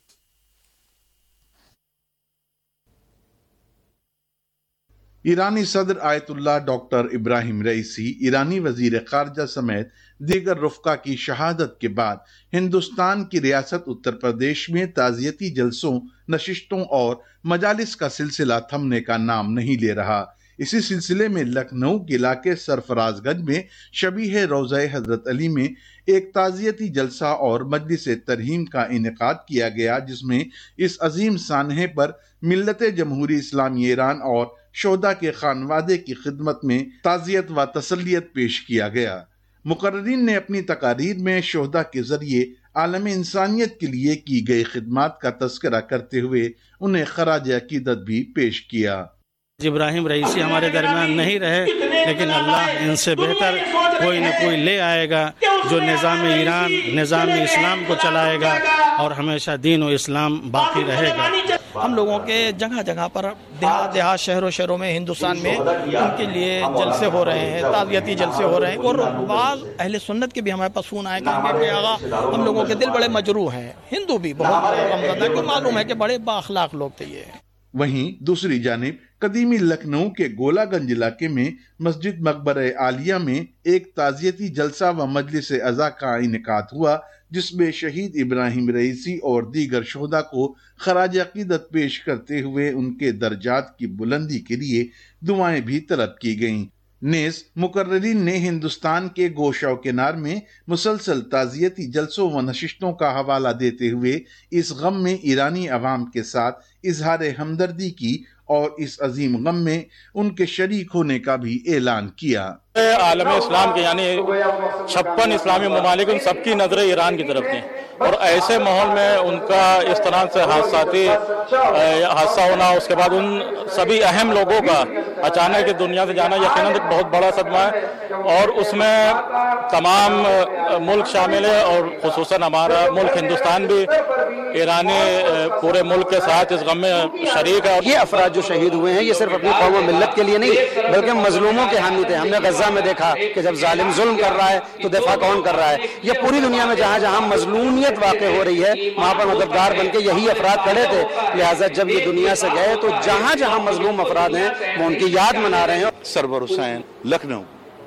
[SPEAKER 15] ایرانی صدر آیت اللہ ڈاکٹر ابراہیم رئیسی، ایرانی وزیر خارجہ سمیت دیگر رفقا کی شہادت کے بعد ہندوستان کی ریاست اتر پردیش میں تعزیتی جلسوں، نشستوں اور مجالس کا سلسلہ تھمنے کا نام نہیں لے رہا۔ اسی سلسلے میں لکھنؤ کے علاقے سرفراز گنج میں شبیہ روضہ حضرت علی میں ایک تعزیتی جلسہ اور مجلس ترحیم کا انعقاد کیا گیا، جس میں اس عظیم سانحے پر ملت جمہوری اسلامی ایران اور شہداء کے خانوادے کی خدمت میں تعزیت و تسلیت پیش کیا گیا۔ مقررین نے اپنی تقاریر میں شہداء کے ذریعے عالم انسانیت کے لیے کی گئی خدمات کا تذکرہ کرتے ہوئے انہیں خراج عقیدت بھی پیش کیا۔
[SPEAKER 16] ابراہیم رئیسی ہمارے درمیان نہیں رہے، لیکن اللہ ان سے بہتر کوئی نہ کوئی لے آئے گا جو نظام ایران، نظام اسلام کو چلائے گا اور ہمیشہ دین و اسلام باقی رہے گا۔
[SPEAKER 17] ہم لوگوں کے جگہ جگہ پر دیہات شہروں میں ہندوستان میں ان کے لیے جلسے ہو رہے ہیں، تعزیتی جلسے ہو رہے ہیں، اور بعض اہل سنت کے بھی ہمارے پاس فون آئے کہ آغا ہم لوگوں کے دل بڑے مجروح ہیں، ہندو بھی بہت غمزدہ ہیں، کو معلوم ہے کہ بڑے بااخلاق لوگ تھے یہ۔
[SPEAKER 15] وہیں دوسری جانب قدیمی لکھنؤ کے گولا گنج علاقے میں مسجد مقبرہ عالیہ میں ایک تعزیتی جلسہ و مجلس عزا کا انعقاد ہوا، جس میں شہید ابراہیم رئیسی اور دیگر شہداء کو خراج عقیدت پیش کرتے ہوئے ان کے درجات کی بلندی کے لیے دعائیں بھی طلب کی گئیں۔ نیز مقررین نے ہندوستان کے گوشہ و کنار میں مسلسل تعزیتی جلسوں و نشستوں کا حوالہ دیتے ہوئے اس غم میں ایرانی عوام کے ساتھ اظہار ہمدردی کی اور اس عظیم غم میں ان کے شریک ہونے کا بھی اعلان کیا۔
[SPEAKER 18] عالم اسلام کے یعنی 56 اسلامی ممالک ان سب کی نظریں ایران کی طرف تھیں، اور ایسے ماحول میں ان کا اس طرح سے حادثہ ہونا، اس کے بعد ان سبھی اہم لوگوں کا اچانک دنیا سے جانا یقیناً ایک بہت بڑا صدمہ ہے، اور اس میں تمام ملک شامل ہے، اور خصوصاً ہمارا ملک ہندوستان بھی ایرانی پورے ملک کے ساتھ اس غم میں شریک ہے۔
[SPEAKER 19] یہ افراد جو شہید ہوئے ہیں یہ صرف اپنی قوم و ملت کے لیے نہیں بلکہ مظلوموں کے حامی تھے۔ ہم نے غزہ میں دیکھا کہ جب ظالم ظلم کر رہا ہے تو دفاع کون کر رہا ہے؟ یہ پوری دنیا میں جہاں جہاں مظلومیت واقع ہو رہی ہے وہاں پر مددگار بن کے یہی افراد کھڑے تھے، لہٰذا جب یہ دنیا سے گئے تو جہاں جہاں مظلوم افراد ہیں وہ ان کی یاد منا رہے ہیں۔
[SPEAKER 15] سرور حسین، لکھنؤ۔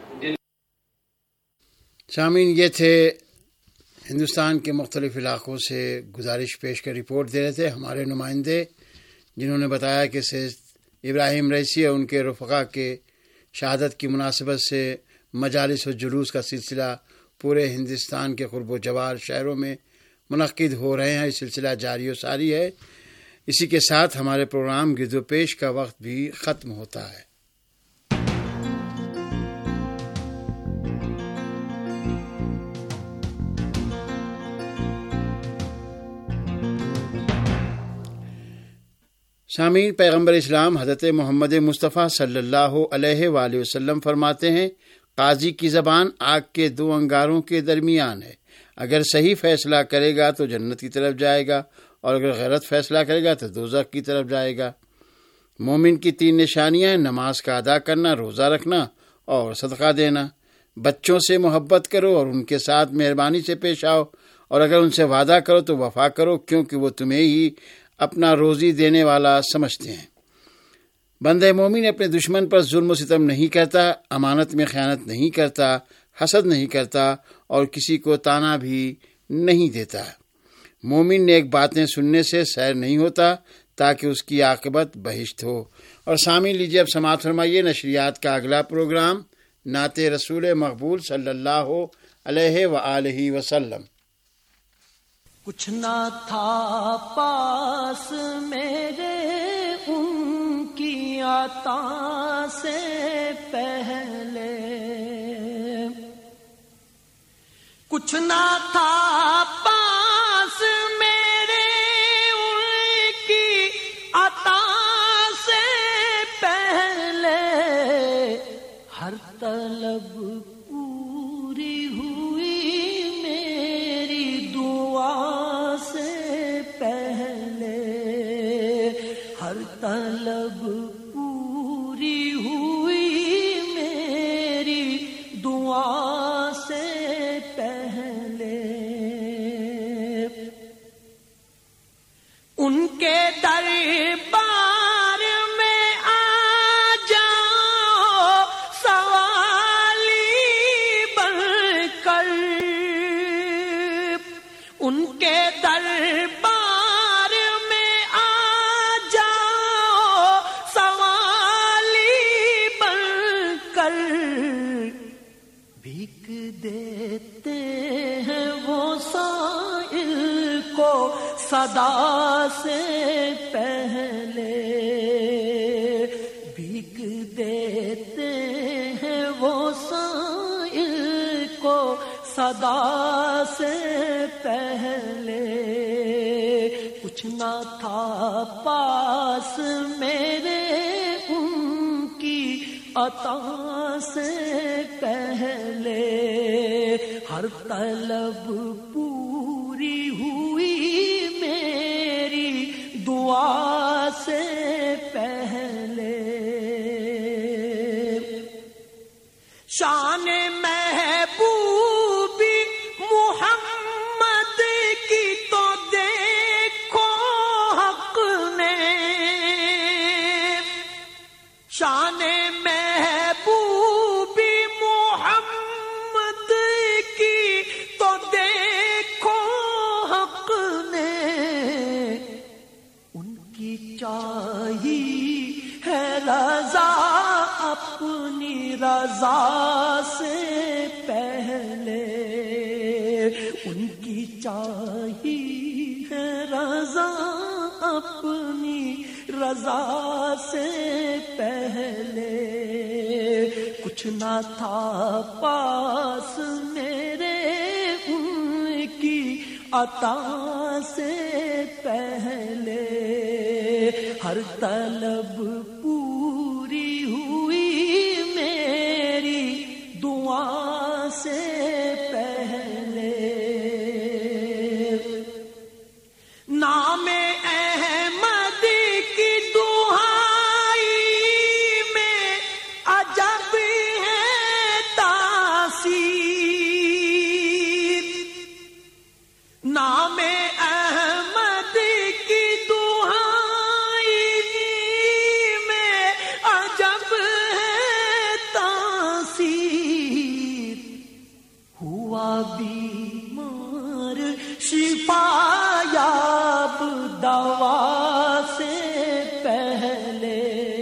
[SPEAKER 3] سامعین، یہ تھے ہندوستان کے مختلف علاقوں سے گزارش پیش کر رپورٹ دے رہے تھے ہمارے نمائندے، جنہوں نے بتایا کہ ابراہیم رئیسی اور ان کے رفقا کے شہادت کی مناسبت سے مجالس و جلوس کا سلسلہ پورے ہندوستان کے قرب و جوار شہروں میں منعقد ہو رہے ہیں۔ یہ سلسلہ جاری و ساری ہے۔ اسی کے ساتھ ہمارے پروگرام گرد و پیش کا وقت بھی ختم ہوتا ہے۔ سامعین، پیغمبر اسلام حضرت محمد مصطفیٰ صلی اللہ علیہ وآلہ وسلم فرماتے ہیں، قاضی کی زبان آگ کے 2 انگاروں کے درمیان ہے، اگر صحیح فیصلہ کرے گا تو جنت کی طرف جائے گا، اور اگر غلط فیصلہ کرے گا تو دوزخ کی طرف جائے گا۔ مومن کی 3 نشانیاں، نماز کا ادا کرنا، روزہ رکھنا اور صدقہ دینا۔ بچوں سے محبت کرو اور ان کے ساتھ مہربانی سے پیش آؤ، اور اگر ان سے وعدہ کرو تو وفا کرو، کیونکہ وہ تمہیں ہی اپنا روزی دینے والا سمجھتے ہیں۔ بندہ مومن اپنے دشمن پر ظلم و ستم نہیں کرتا، امانت میں خیانت نہیں کرتا، حسد نہیں کرتا اور کسی کو تانا بھی نہیں دیتا۔ مومن نیک باتیں سننے سے سیر نہیں ہوتا تاکہ اس کی عاقبت بہشت ہو۔ اور سامعین لیجیے اب سماعت فرمائیے نشریات کا اگلا پروگرام نعت رسول مقبول صلی اللہ علیہ وآلہ وسلم۔
[SPEAKER 20] کچھ نہ تھا پاس میرے ان کی عطا سے پہلے، کچھ نہ تھا پاس میرے ان کی عطا سے پہلے، ہر طلب پوری ہوئی میری دعا سے پہلے، ہر طلب پوری ہوئی میری دعا سے پہلے، ان کے دربار میں آ جاؤ سوالی بن کر، ان کے دربار میں آ جاؤ سوالی بن کر، بھیک دیتے ہیں وہ سائل کو صدا سے پہلے، بھیک دیتے ہیں وہ سائل کو صدا سے پہلے، کچھ نہ تھا پاس میرے ان کی عطا سے پہلے، ہر طلب پوری ہوئی میری دعا سے پہلے، شان محبوبی محمد کی تو دیکھو حق نے، شان محبوبی محمد کی تو دیکھو حق نے، ان کی چاہی ہے رضا اپنی رضا سے پہلے، ان کی چاہی ہے رضا اپنی رضا سے پہلے، کچھ نہ تھا پاس میرے ان کی عطا سے پہلے، ہر طلب پوری ہوئی میری دعا سے پہلے، نام احمد کی دہائی میں عجب ہے تاثیر، نام احمد کی دہائی میں عجب ہے تاثیر، ہوا بیمار شفا یاب دوا سے پہلے،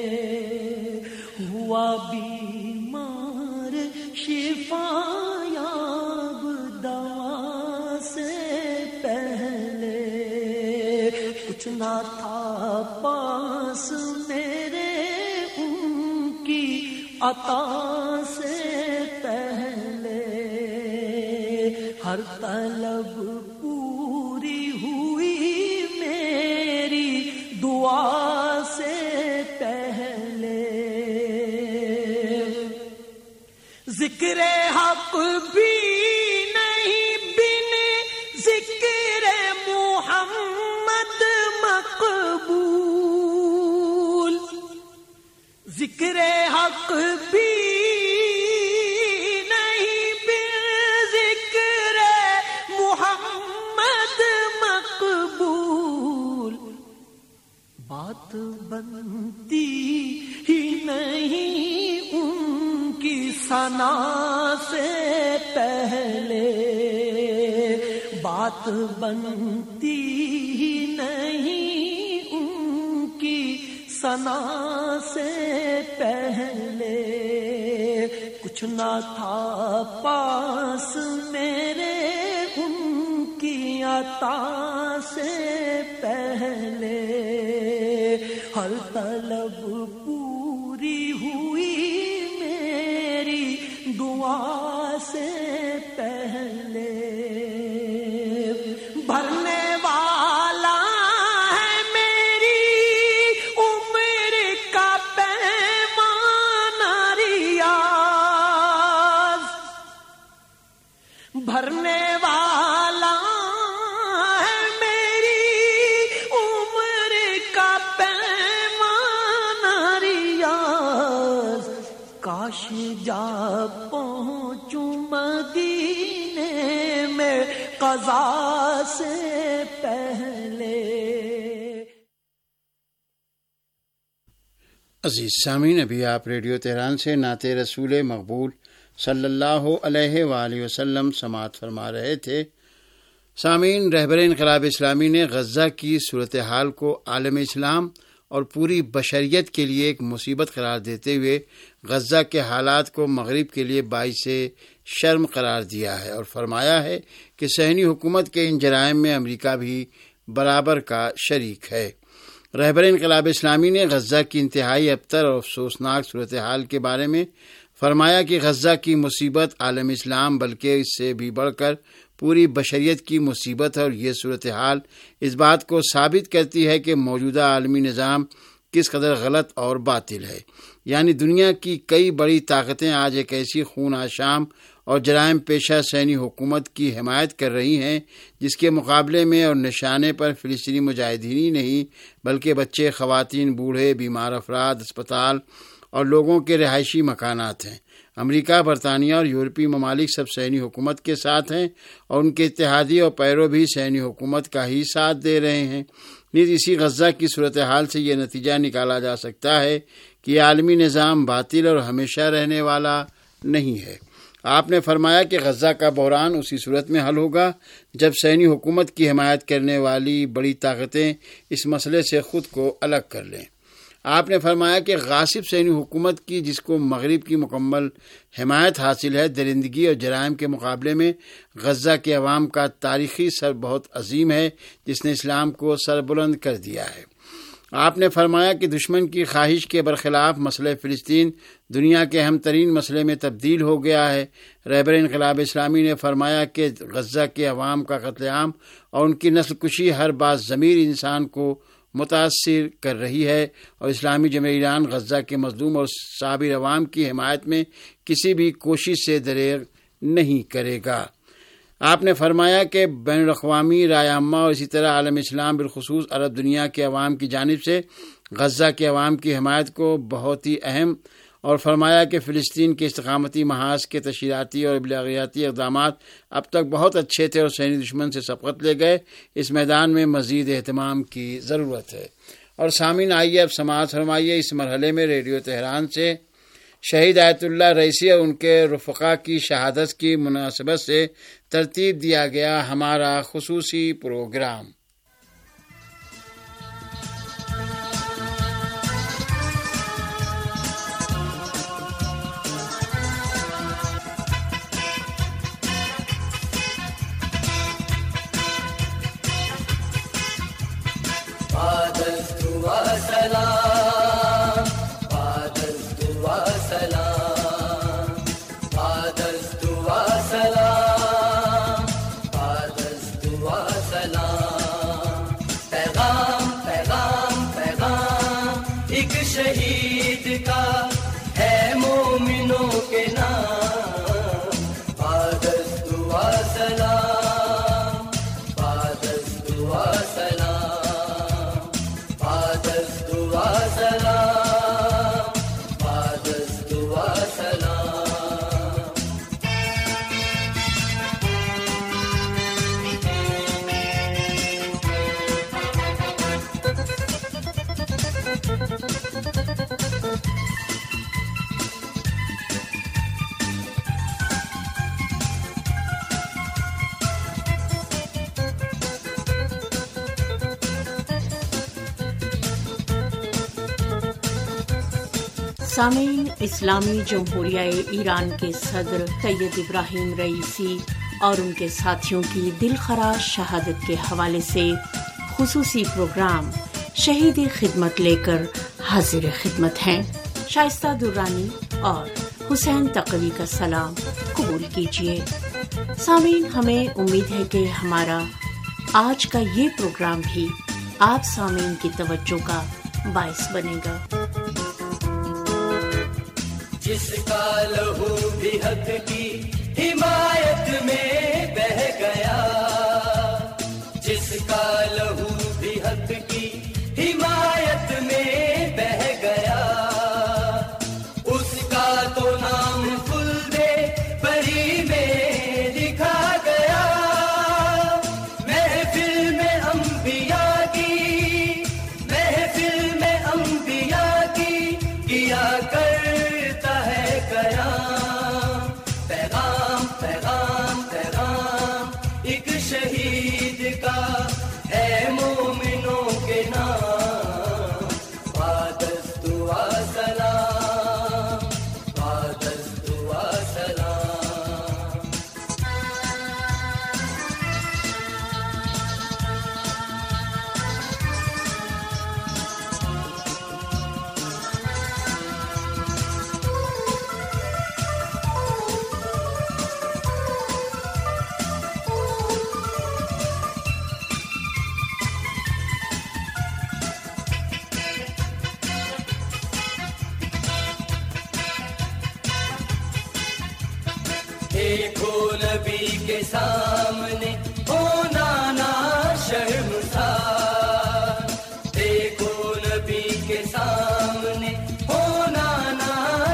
[SPEAKER 20] ہوا بیمار شفا یاب دوا سے پہلے، کچھ نہ تھا پاس میرے ان کی عطا سے پہلے، ہر طلب پوری ہوئی میری دعا سے پہلے، ذکر حق بھی نہیں بن ذکر محمد مقبول، ذکر حق بھی نہیں بن ذکر محمد مقبول، بات بنتی ہی نہیں ان کی ثنا سے پہلے، بات بنتی ہی نہیں ان سنا سے پہلے کچھ نہ تھا پاس میرے ان کی عطا سے پہلے ہر طلب پوری ہوئی میری دعا سے پہلے بھرنے والا ہے میری عمر کا پیمانہ ریاض بھرنے والا ہے میری عمر کا پیمانہ ریاض کاش جا پہنچوں مدینے میں قضا سے پہلے۔
[SPEAKER 3] عزیز سامعین، ابھی آپ ریڈیو تہران سے نعت رسول مقبول صلی اللہ علیہ وآلہ وسلم سماعت فرما رہے تھے۔ سامعین، رہبر انقلاب اسلامی نے غزہ کی صورتحال کو عالم اسلام اور پوری بشریت کے لیے ایک مصیبت قرار دیتے ہوئے غزہ کے حالات کو مغرب کے لیے باعث شرم قرار دیا ہے اور فرمایا ہے کہ صہیونی حکومت کے ان جرائم میں امریکہ بھی برابر کا شریک ہے۔ رہبر انقلاب اسلامی نے غزہ کی انتہائی ابتر اور افسوسناک صورتحال کے بارے میں فرمایا کہ غزہ کی مصیبت عالم اسلام بلکہ اس سے بھی بڑھ کر پوری بشریت کی مصیبت ہے، اور یہ صورتحال اس بات کو ثابت کرتی ہے کہ موجودہ عالمی نظام کس قدر غلط اور باطل ہے۔ یعنی دنیا کی کئی بڑی طاقتیں آج ایک ایسی خون آشام اور جرائم پیشہ صہیونی حکومت کی حمایت کر رہی ہیں جس کے مقابلے میں اور نشانے پر فلسطینی مجاہدین ہی نہیں بلکہ بچے، خواتین، بوڑھے، بیمار افراد، اسپتال اور لوگوں کے رہائشی مکانات ہیں۔ امریکہ، برطانیہ اور یورپی ممالک سب صہیونی حکومت کے ساتھ ہیں اور ان کے اتحادی اور پیرو بھی صہیونی حکومت کا ہی ساتھ دے رہے ہیں۔ نیز اسی غزہ کی صورتحال سے یہ نتیجہ نکالا جا سکتا ہے کہ یہ عالمی نظام باطل اور ہمیشہ رہنے والا نہیں ہے۔ آپ نے فرمایا کہ غزہ کا بحران اسی صورت میں حل ہوگا جب صہیونی حکومت کی حمایت کرنے والی بڑی طاقتیں اس مسئلے سے خود کو الگ کر لیں۔ آپ نے فرمایا کہ غاصب صہیونی حکومت کی جس کو مغرب کی مکمل حمایت حاصل ہے، درندگی اور جرائم کے مقابلے میں غزہ کے عوام کا تاریخی سر بہت عظیم ہے جس نے اسلام کو سربلند کر دیا ہے۔ آپ نے فرمایا کہ دشمن کی خواہش کے برخلاف مسئلہ فلسطین دنیا کے اہم ترین مسئلے میں تبدیل ہو گیا ہے۔ رہبر انقلاب اسلامی نے فرمایا کہ غزہ کے عوام کا قتل عام اور ان کی نسل کشی ہر باز ضمیر انسان کو متاثر کر رہی ہے، اور اسلامی جمہوریہ ایران غزہ کے مظلوم اور صابر عوام کی حمایت میں کسی بھی کوشش سے دریغ نہیں کرے گا۔ آپ نے فرمایا کہ بین الاقوامی رائے عامہ اور اسی طرح عالم اسلام بالخصوص عرب دنیا کے عوام کی جانب سے غزہ کے عوام کی حمایت کو بہت ہی اہم، اور فرمایا کہ فلسطین کے استقامتی محاذ کے تشہیراتی اور ابلاغیاتی اقدامات اب تک بہت اچھے تھے اور صہیونی دشمن سے سبقت لے گئے۔ اس میدان میں مزید اہتمام کی ضرورت ہے۔ اور سامعین، آئیے اب سماعت فرمائیے اس مرحلے میں ریڈیو تہران سے شہید آیت اللہ رئیسی اور ان کے رفقا کی شہادت کی مناسبت سے ترتیب دیا گیا ہمارا خصوصی پروگرام۔
[SPEAKER 2] سامعین، اسلامی جمہوریہ ایران کے صدر سید ابراہیم رئیسی اور ان کے ساتھیوں کی دلخراش شہادت کے حوالے سے خصوصی پروگرام شہید خدمت لے کر حاضر خدمت ہیں۔ شائستہ درانی اور حسین تقوی کا سلام قبول کیجیے۔ سامعین، ہمیں امید ہے کہ ہمارا آج کا یہ پروگرام بھی آپ سامعین کی توجہ کا باعث بنے گا۔
[SPEAKER 20] جس کا لہو بھی حق کی حمایت میں بہہ گیا، جس کا لہو بھی حق کی حمایت میں بہہ گیا، اس کا تو نام خلدِ بری میں لکھا گیا۔ محفل میں انبیاء کی، محفل میں انبیاء کی کیا کرتا ہے قیام۔ پیغام پیغام پیغام ایک شہید کا ہے مومنوں کے نام۔ بادست و سلام، بادست و سلام۔ دیکھو نبی کے سامنے ہونا نا شرمسار، دیکھو نبی کے سامنے ہونا نا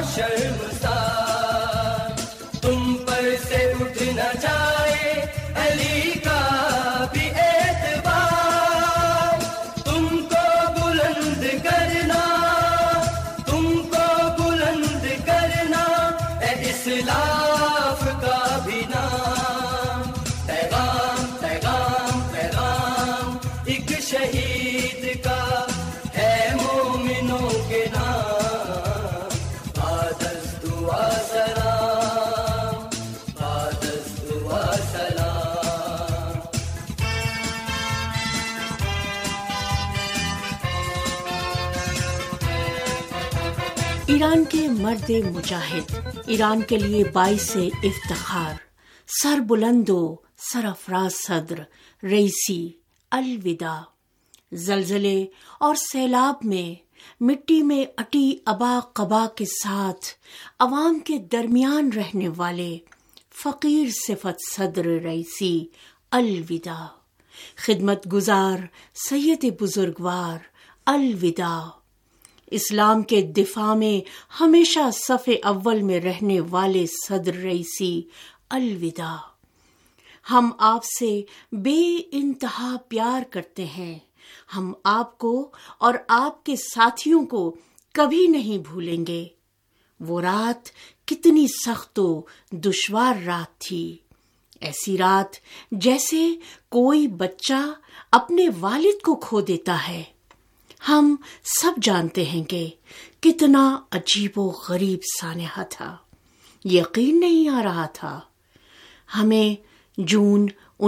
[SPEAKER 20] شرمسار۔ تم پر سے اٹھ نہ جائے علی کا بھی اعتبار، تم کو بلند کرنا، تم کو بلند کرنا اے اسلاف کا بھی نام۔ پیغام پیغام پیغام ایک شہید کا ہے مومنوں کے نام۔ بادست و سلام، بادست و سلام۔
[SPEAKER 2] ایران کے مرد مجاہد، ایران کے لیے باعث افتخار، سر بلند و سرافراز صدر رئیسی، الوداع۔ زلزلے اور سیلاب میں مٹی میں اٹی ابا قبا کے ساتھ عوام کے درمیان رہنے والے فقیر صفت صدر رئیسی، الوداع۔ خدمت گزار سید بزرگوار، الوداع۔ اسلام کے دفاع میں ہمیشہ صف اول میں رہنے والے صدر رئیسی، الوداع۔ ہم آپ سے بے انتہا پیار کرتے ہیں، ہم آپ کو اور آپ کے ساتھیوں کو کبھی نہیں بھولیں گے۔ وہ رات کتنی سخت و دشوار رات تھی، ایسی رات جیسے کوئی بچہ اپنے والد کو کھو دیتا ہے۔ ہم سب جانتے ہیں کہ کتنا عجیب و غریب سانحہ تھا، یقین نہیں آ رہا تھا۔ ہمیں جون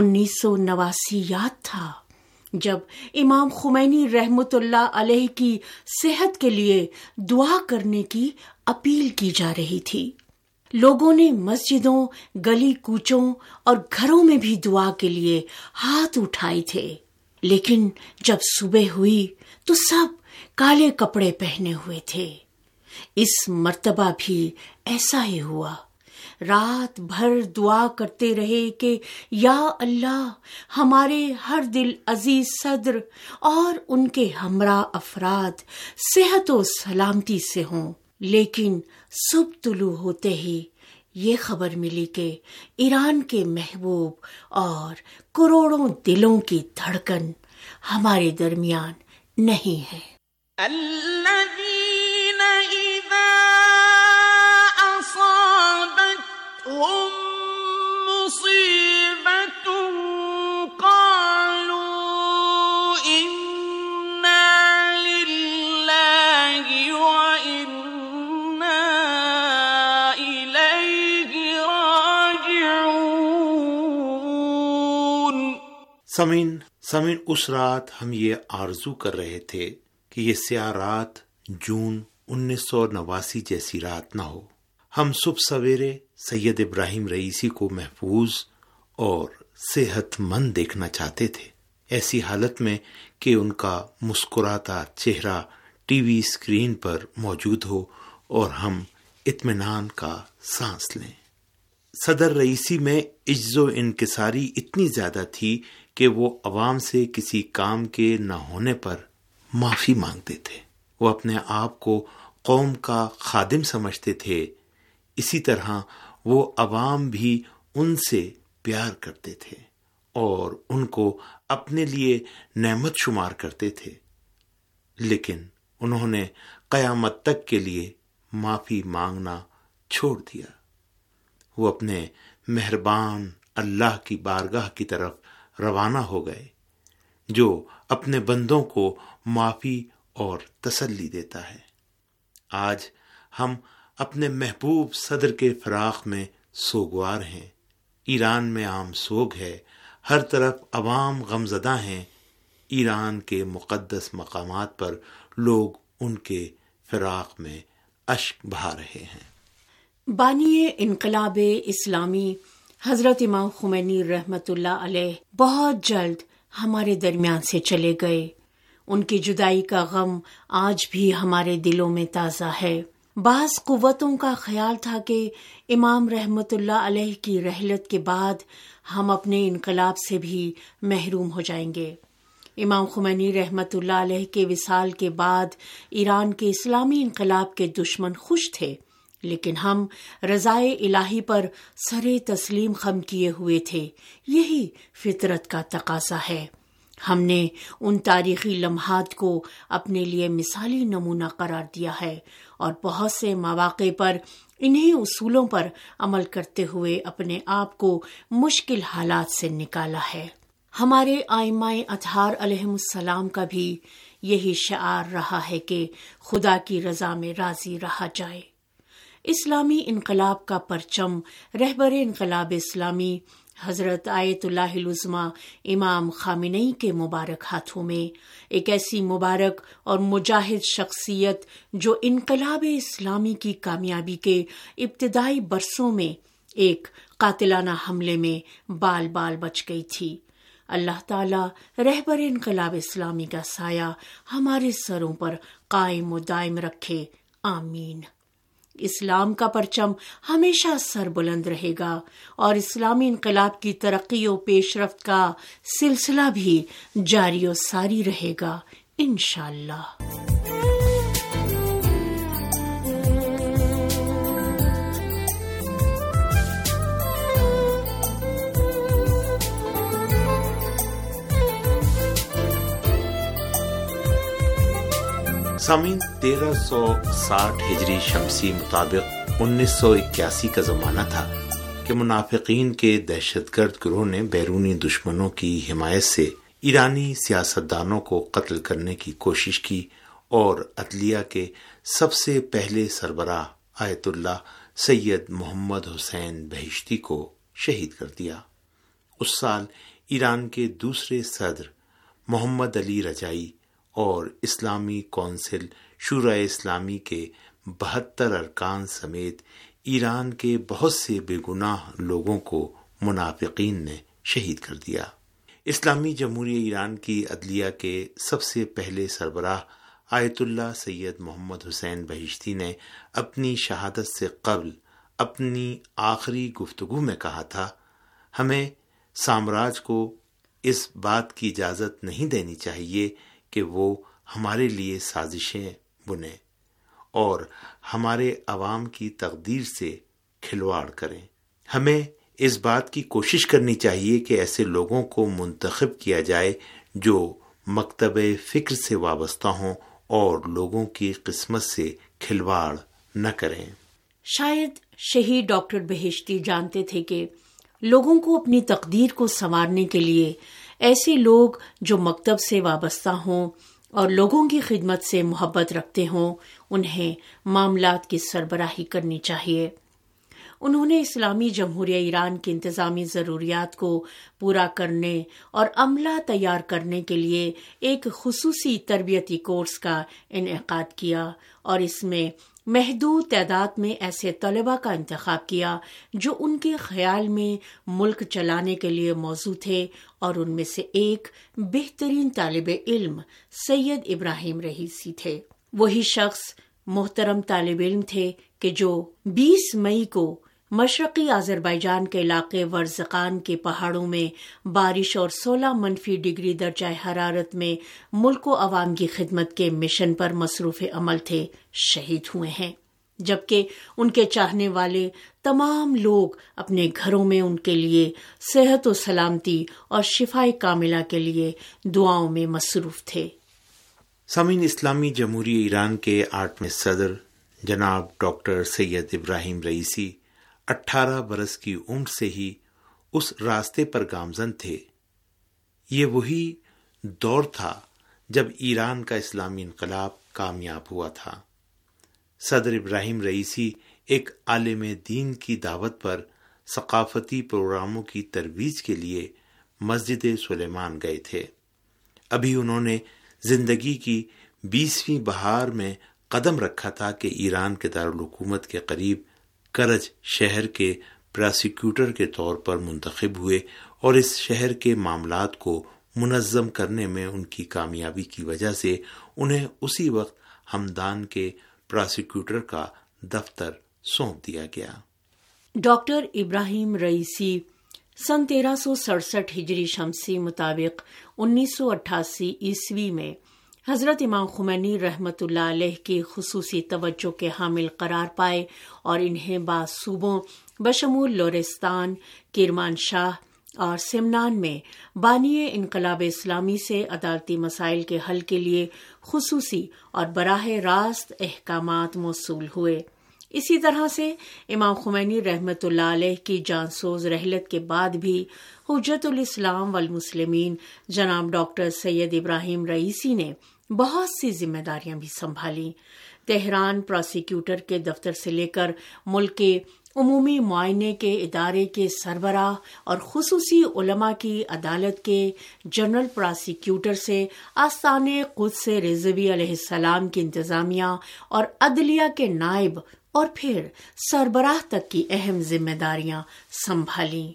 [SPEAKER 2] 1989 یاد تھا جب امام خمینی رحمۃ اللہ علیہ کی صحت کے لیے دعا کرنے کی اپیل کی جا رہی تھی۔ لوگوں نے مسجدوں، گلی کوچوں اور گھروں میں بھی دعا کے لیے ہاتھ اٹھائے تھے، لیکن جب صبح ہوئی تو سب کالے کپڑے پہنے ہوئے تھے۔ اس مرتبہ بھی ایسا ہی ہوا۔ رات بھر دعا کرتے رہے کہ یا اللہ ہمارے ہر دل عزیز صدر اور ان کے ہمراہ افراد صحت و سلامتی سے ہوں، لیکن صبح طلوع ہوتے ہی یہ خبر ملی کہ ایران کے محبوب اور کروڑوں دلوں کی دھڑکن ہمارے درمیان نہیں ہے۔
[SPEAKER 20] الذين إذا أصابتهم مصيبة قالوا إنا لله وإنا
[SPEAKER 4] سامعین اس رات ہم یہ آرزو کر رہے تھے کہ یہ سیاہ رات جون 1989 جیسی رات نہ ہو. ہم صبح سویرے سید ابراہیم رئیسی کو محفوظ اور صحت مند دیکھنا چاہتے تھے، ایسی حالت میں کہ ان کا مسکراتا چہرہ ٹی وی اسکرین پر موجود ہو اور ہم اطمینان کا سانس لیں. صدر رئیسی میں عجز و انکساری اتنی زیادہ تھی کہ وہ عوام سے کسی کام کے نہ ہونے پر معافی مانگتے تھے. وہ اپنے آپ کو قوم کا خادم سمجھتے تھے. اسی طرح وہ عوام بھی ان سے پیار کرتے تھے اور ان کو اپنے لیے نعمت شمار کرتے تھے، لیکن انہوں نے قیامت تک کے لیے معافی مانگنا چھوڑ دیا. وہ اپنے مہربان اللہ کی بارگاہ کی طرف روانہ ہو گئے، جو اپنے بندوں کو معافی اور تسلی دیتا ہے. آج ہم اپنے محبوب صدر کے فراق میں سوگوار ہیں. ایران میں عام سوگ ہے، ہر طرف عوام غمزدہ ہیں. ایران کے مقدس مقامات پر لوگ ان کے فراق میں اشک بہا رہے ہیں.
[SPEAKER 21] بانی انقلاب اسلامی حضرت امام خمینی رحمۃ اللہ علیہ بہت جلد ہمارے درمیان سے چلے گئے. ان کی جدائی کا غم آج بھی ہمارے دلوں میں تازہ ہے. بعض قوتوں کا خیال تھا کہ امام رحمۃ اللہ علیہ کی رحلت کے بعد ہم اپنے انقلاب سے بھی محروم ہو جائیں گے. امام خمینی رحمۃ اللہ علیہ کے وصال کے بعد ایران کے اسلامی انقلاب کے دشمن خوش تھے، لیکن ہم رضائے الہی پر سر تسلیم خم کیے ہوئے تھے. یہی فطرت کا تقاضا ہے. ہم نے ان تاریخی لمحات کو اپنے لیے مثالی نمونہ قرار دیا ہے اور بہت سے مواقع پر انہی اصولوں پر عمل کرتے ہوئے اپنے آپ کو مشکل حالات سے نکالا ہے. ہمارے ائمہ اطہار علیہم السلام کا بھی یہی شعار رہا ہے کہ خدا کی رضا میں راضی رہا جائے. اسلامی انقلاب کا پرچم رہبر انقلاب اسلامی حضرت آیت اللہ العظمیٰ امام خامنئی کے مبارک ہاتھوں میں، ایک ایسی مبارک اور مجاہد شخصیت جو انقلاب اسلامی کی کامیابی کے ابتدائی برسوں میں ایک قاتلانہ حملے میں بال بال بچ گئی تھی. اللہ تعالی رہبر انقلاب اسلامی کا سایہ ہمارے سروں پر قائم و دائم رکھے، آمین. اسلام کا پرچم ہمیشہ سر بلند رہے گا اور اسلامی انقلاب کی ترقی و پیش رفت کا سلسلہ بھی جاری و ساری رہے گا انشاءاللہ.
[SPEAKER 4] سامعین 1360 ہجری شمسی مطابق 1981 کا زمانہ تھا کہ منافقین کے دہشت گرد گروہ نے بیرونی دشمنوں کی حمایت سے ایرانی سیاستدانوں کو قتل کرنے کی کوشش کی اور عدلیہ کے سب سے پہلے سربراہ آیت اللہ سید محمد حسین بہشتی کو شہید کر دیا. اس سال ایران کے دوسرے صدر محمد علی رجائی اور اسلامی کونسل شورائے اسلامی کے 72 ارکان سمیت ایران کے بہت سے بے گناہ لوگوں کو منافقین نے شہید کر دیا. اسلامی جمہوریہ ایران کی عدلیہ کے سب سے پہلے سربراہ آیت اللہ سید محمد حسین بہشتی نے اپنی شہادت سے قبل اپنی آخری گفتگو میں کہا تھا، ہمیں سامراج کو اس بات کی اجازت نہیں دینی چاہیے کہ وہ ہمارے لیے سازشیں بنے اور ہمارے عوام کی تقدیر سے کھلواڑ کریں. ہمیں اس بات کی کوشش کرنی چاہیے کہ ایسے لوگوں کو منتخب کیا جائے جو مکتب فکر سے وابستہ ہوں اور لوگوں کی قسمت سے کھلواڑ نہ کریں.
[SPEAKER 21] شاید شہید ڈاکٹر بہشتی جانتے تھے کہ لوگوں کو اپنی تقدیر کو سنوارنے کے لیے ایسے لوگ جو مکتب سے وابستہ ہوں اور لوگوں کی خدمت سے محبت رکھتے ہوں، انہیں معاملات کی سربراہی کرنی چاہیے. انہوں نے اسلامی جمہوریہ ایران کی انتظامی ضروریات کو پورا کرنے اور عملہ تیار کرنے کے لیے ایک خصوصی تربیتی کورس کا انعقاد کیا اور اس میں محدود تعداد میں ایسے طلباء کا انتخاب کیا جو ان کے خیال میں ملک چلانے کے لیے موزوں تھے، اور ان میں سے ایک بہترین طالب علم سید ابراہیم رئیسی تھے۔ وہی شخص محترم طالب علم تھے کہ جو 20 مئی کو مشرقی آذربائیجان کے علاقے ورزقان کے پہاڑوں میں بارش اور 16 ڈگری درجہ حرارت میں ملک و عوام کی خدمت کے مشن پر مصروف عمل تھے، شہید ہوئے ہیں، جبکہ ان کے چاہنے والے تمام لوگ اپنے گھروں میں ان کے لیے صحت و سلامتی اور شفائے کاملہ کے لیے دعاؤں میں مصروف تھے۔
[SPEAKER 4] سامعین، اسلامی جمہوریہ ایران کے 8ویں صدر جناب ڈاکٹر سید ابراہیم رئیسی 18 برس کی عمر سے ہی اس راستے پر گامزن تھے۔ یہ وہی دور تھا جب ایران کا اسلامی انقلاب کامیاب ہوا تھا۔ صدر ابراہیم رئیسی ایک عالم دین کی دعوت پر ثقافتی پروگراموں کی ترویج کے لیے مسجد سلیمان گئے تھے۔ ابھی انہوں نے زندگی کی 20ویں بہار میں قدم رکھا تھا کہ ایران کے دارالحکومت کے قریب کرج شہر کے پراسیکیوٹر کے طور پر منتخب ہوئے، اور اس شہر کے معاملات کو منظم کرنے میں ان کی کامیابی کی وجہ سے انہیں اسی وقت ہمدان کے پراسیکیوٹر کا دفتر سونپ دیا گیا۔
[SPEAKER 21] ڈاکٹر ابراہیم رئیسی سن 1367 ہجری شمسی مطابق 1988 عیسوی میں حضرت امام خمینی رحمۃ اللہ علیہ کی خصوصی توجہ کے حامل قرار پائے، اور انہیں بعض صوبوں بشمول لورستان، کرمانشاہ اور سمنان میں بانی انقلاب اسلامی سے عدالتی مسائل کے حل کے لیے خصوصی اور براہ راست احکامات موصول ہوئے۔ اسی طرح سے امام خمینی رحمۃ اللہ علیہ کی جانسوز رحلت کے بعد بھی حجت الاسلام والمسلمین جناب ڈاکٹر سید ابراہیم رئیسی نے بہت سی ذمہ داریاں بھی سنبھالیں۔ تہران پراسیکیوٹر کے دفتر سے لے کر ملک کے عمومی معائنے کے ادارے کے سربراہ اور خصوصی علماء کی عدالت کے جنرل پراسیکیوٹر سے آستانِ قدس رضوی علیہ السلام کی انتظامیہ اور عدلیہ کے نائب اور پھر سربراہ تک کی اہم ذمہ داریاں سنبھالیں۔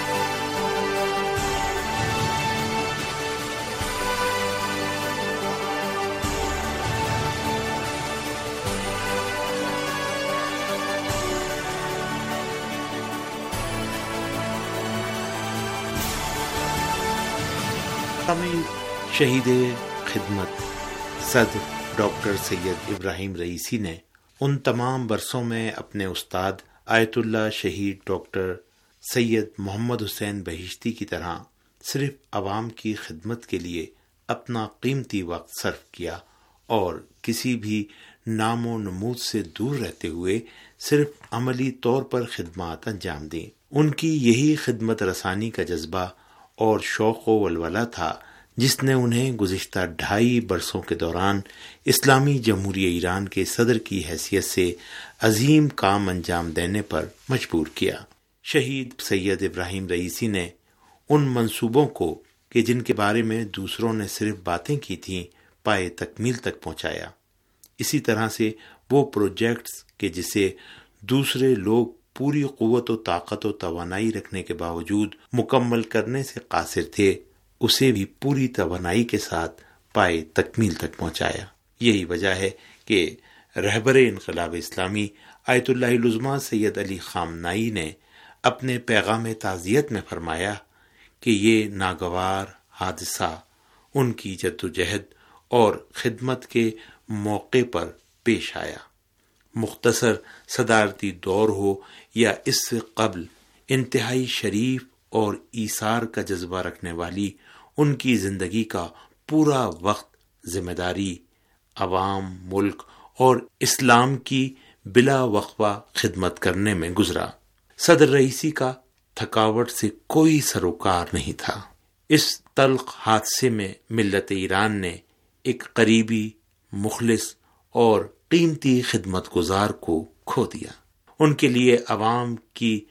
[SPEAKER 4] شہید خدمت صدر ڈاکٹر سید ابراہیم رئیسی نے ان تمام برسوں میں اپنے استاد آیت اللہ شہید ڈاکٹر سید محمد حسین بہشتی کی طرح صرف عوام کی خدمت کے لیے اپنا قیمتی وقت صرف کیا، اور کسی بھی نام و نمود سے دور رہتے ہوئے صرف عملی طور پر خدمات انجام دیں۔ ان کی یہی خدمت رسانی کا جذبہ اور شوق و ولولہ تھا جس نے انہیں گزشتہ 2.5 برسوں کے دوران اسلامی جمہوریہ ایران کے صدر کی حیثیت سے عظیم کام انجام دینے پر مجبور کیا۔ شہید سید ابراہیم رئیسی نے ان منصوبوں کو کہ جن کے بارے میں دوسروں نے صرف باتیں کی تھیں پائے تکمیل تک پہنچایا۔ اسی طرح سے وہ پروجیکٹس کہ جسے دوسرے لوگ پوری قوت و طاقت و توانائی رکھنے کے باوجود مکمل کرنے سے قاصر تھے، اسے بھی پوری توانائی کے ساتھ پائے تکمیل تک پہنچایا۔ یہی وجہ ہے کہ رہبر انقلاب اسلامی آیت اللہ العظمیٰ سید علی خامنائی نے اپنے پیغام تعزیت میں فرمایا کہ یہ ناگوار حادثہ ان کی جدوجہد اور خدمت کے موقع پر پیش آیا۔ مختصر صدارتی دور ہو یا اس سے قبل، انتہائی شریف اور ایثار کا جذبہ رکھنے والی ان کی زندگی کا پورا وقت ذمہ داری، عوام، ملک اور اسلام کی بلا وقفہ خدمت کرنے میں گزرا۔ صدر رئیسی کا تھکاوٹ سے کوئی سروکار نہیں تھا۔ اس تلخ حادثے میں ملت ایران نے ایک قریبی، مخلص اور قیمتی خدمت گزار کو کھو دیا۔ ان کے لیے عوام کی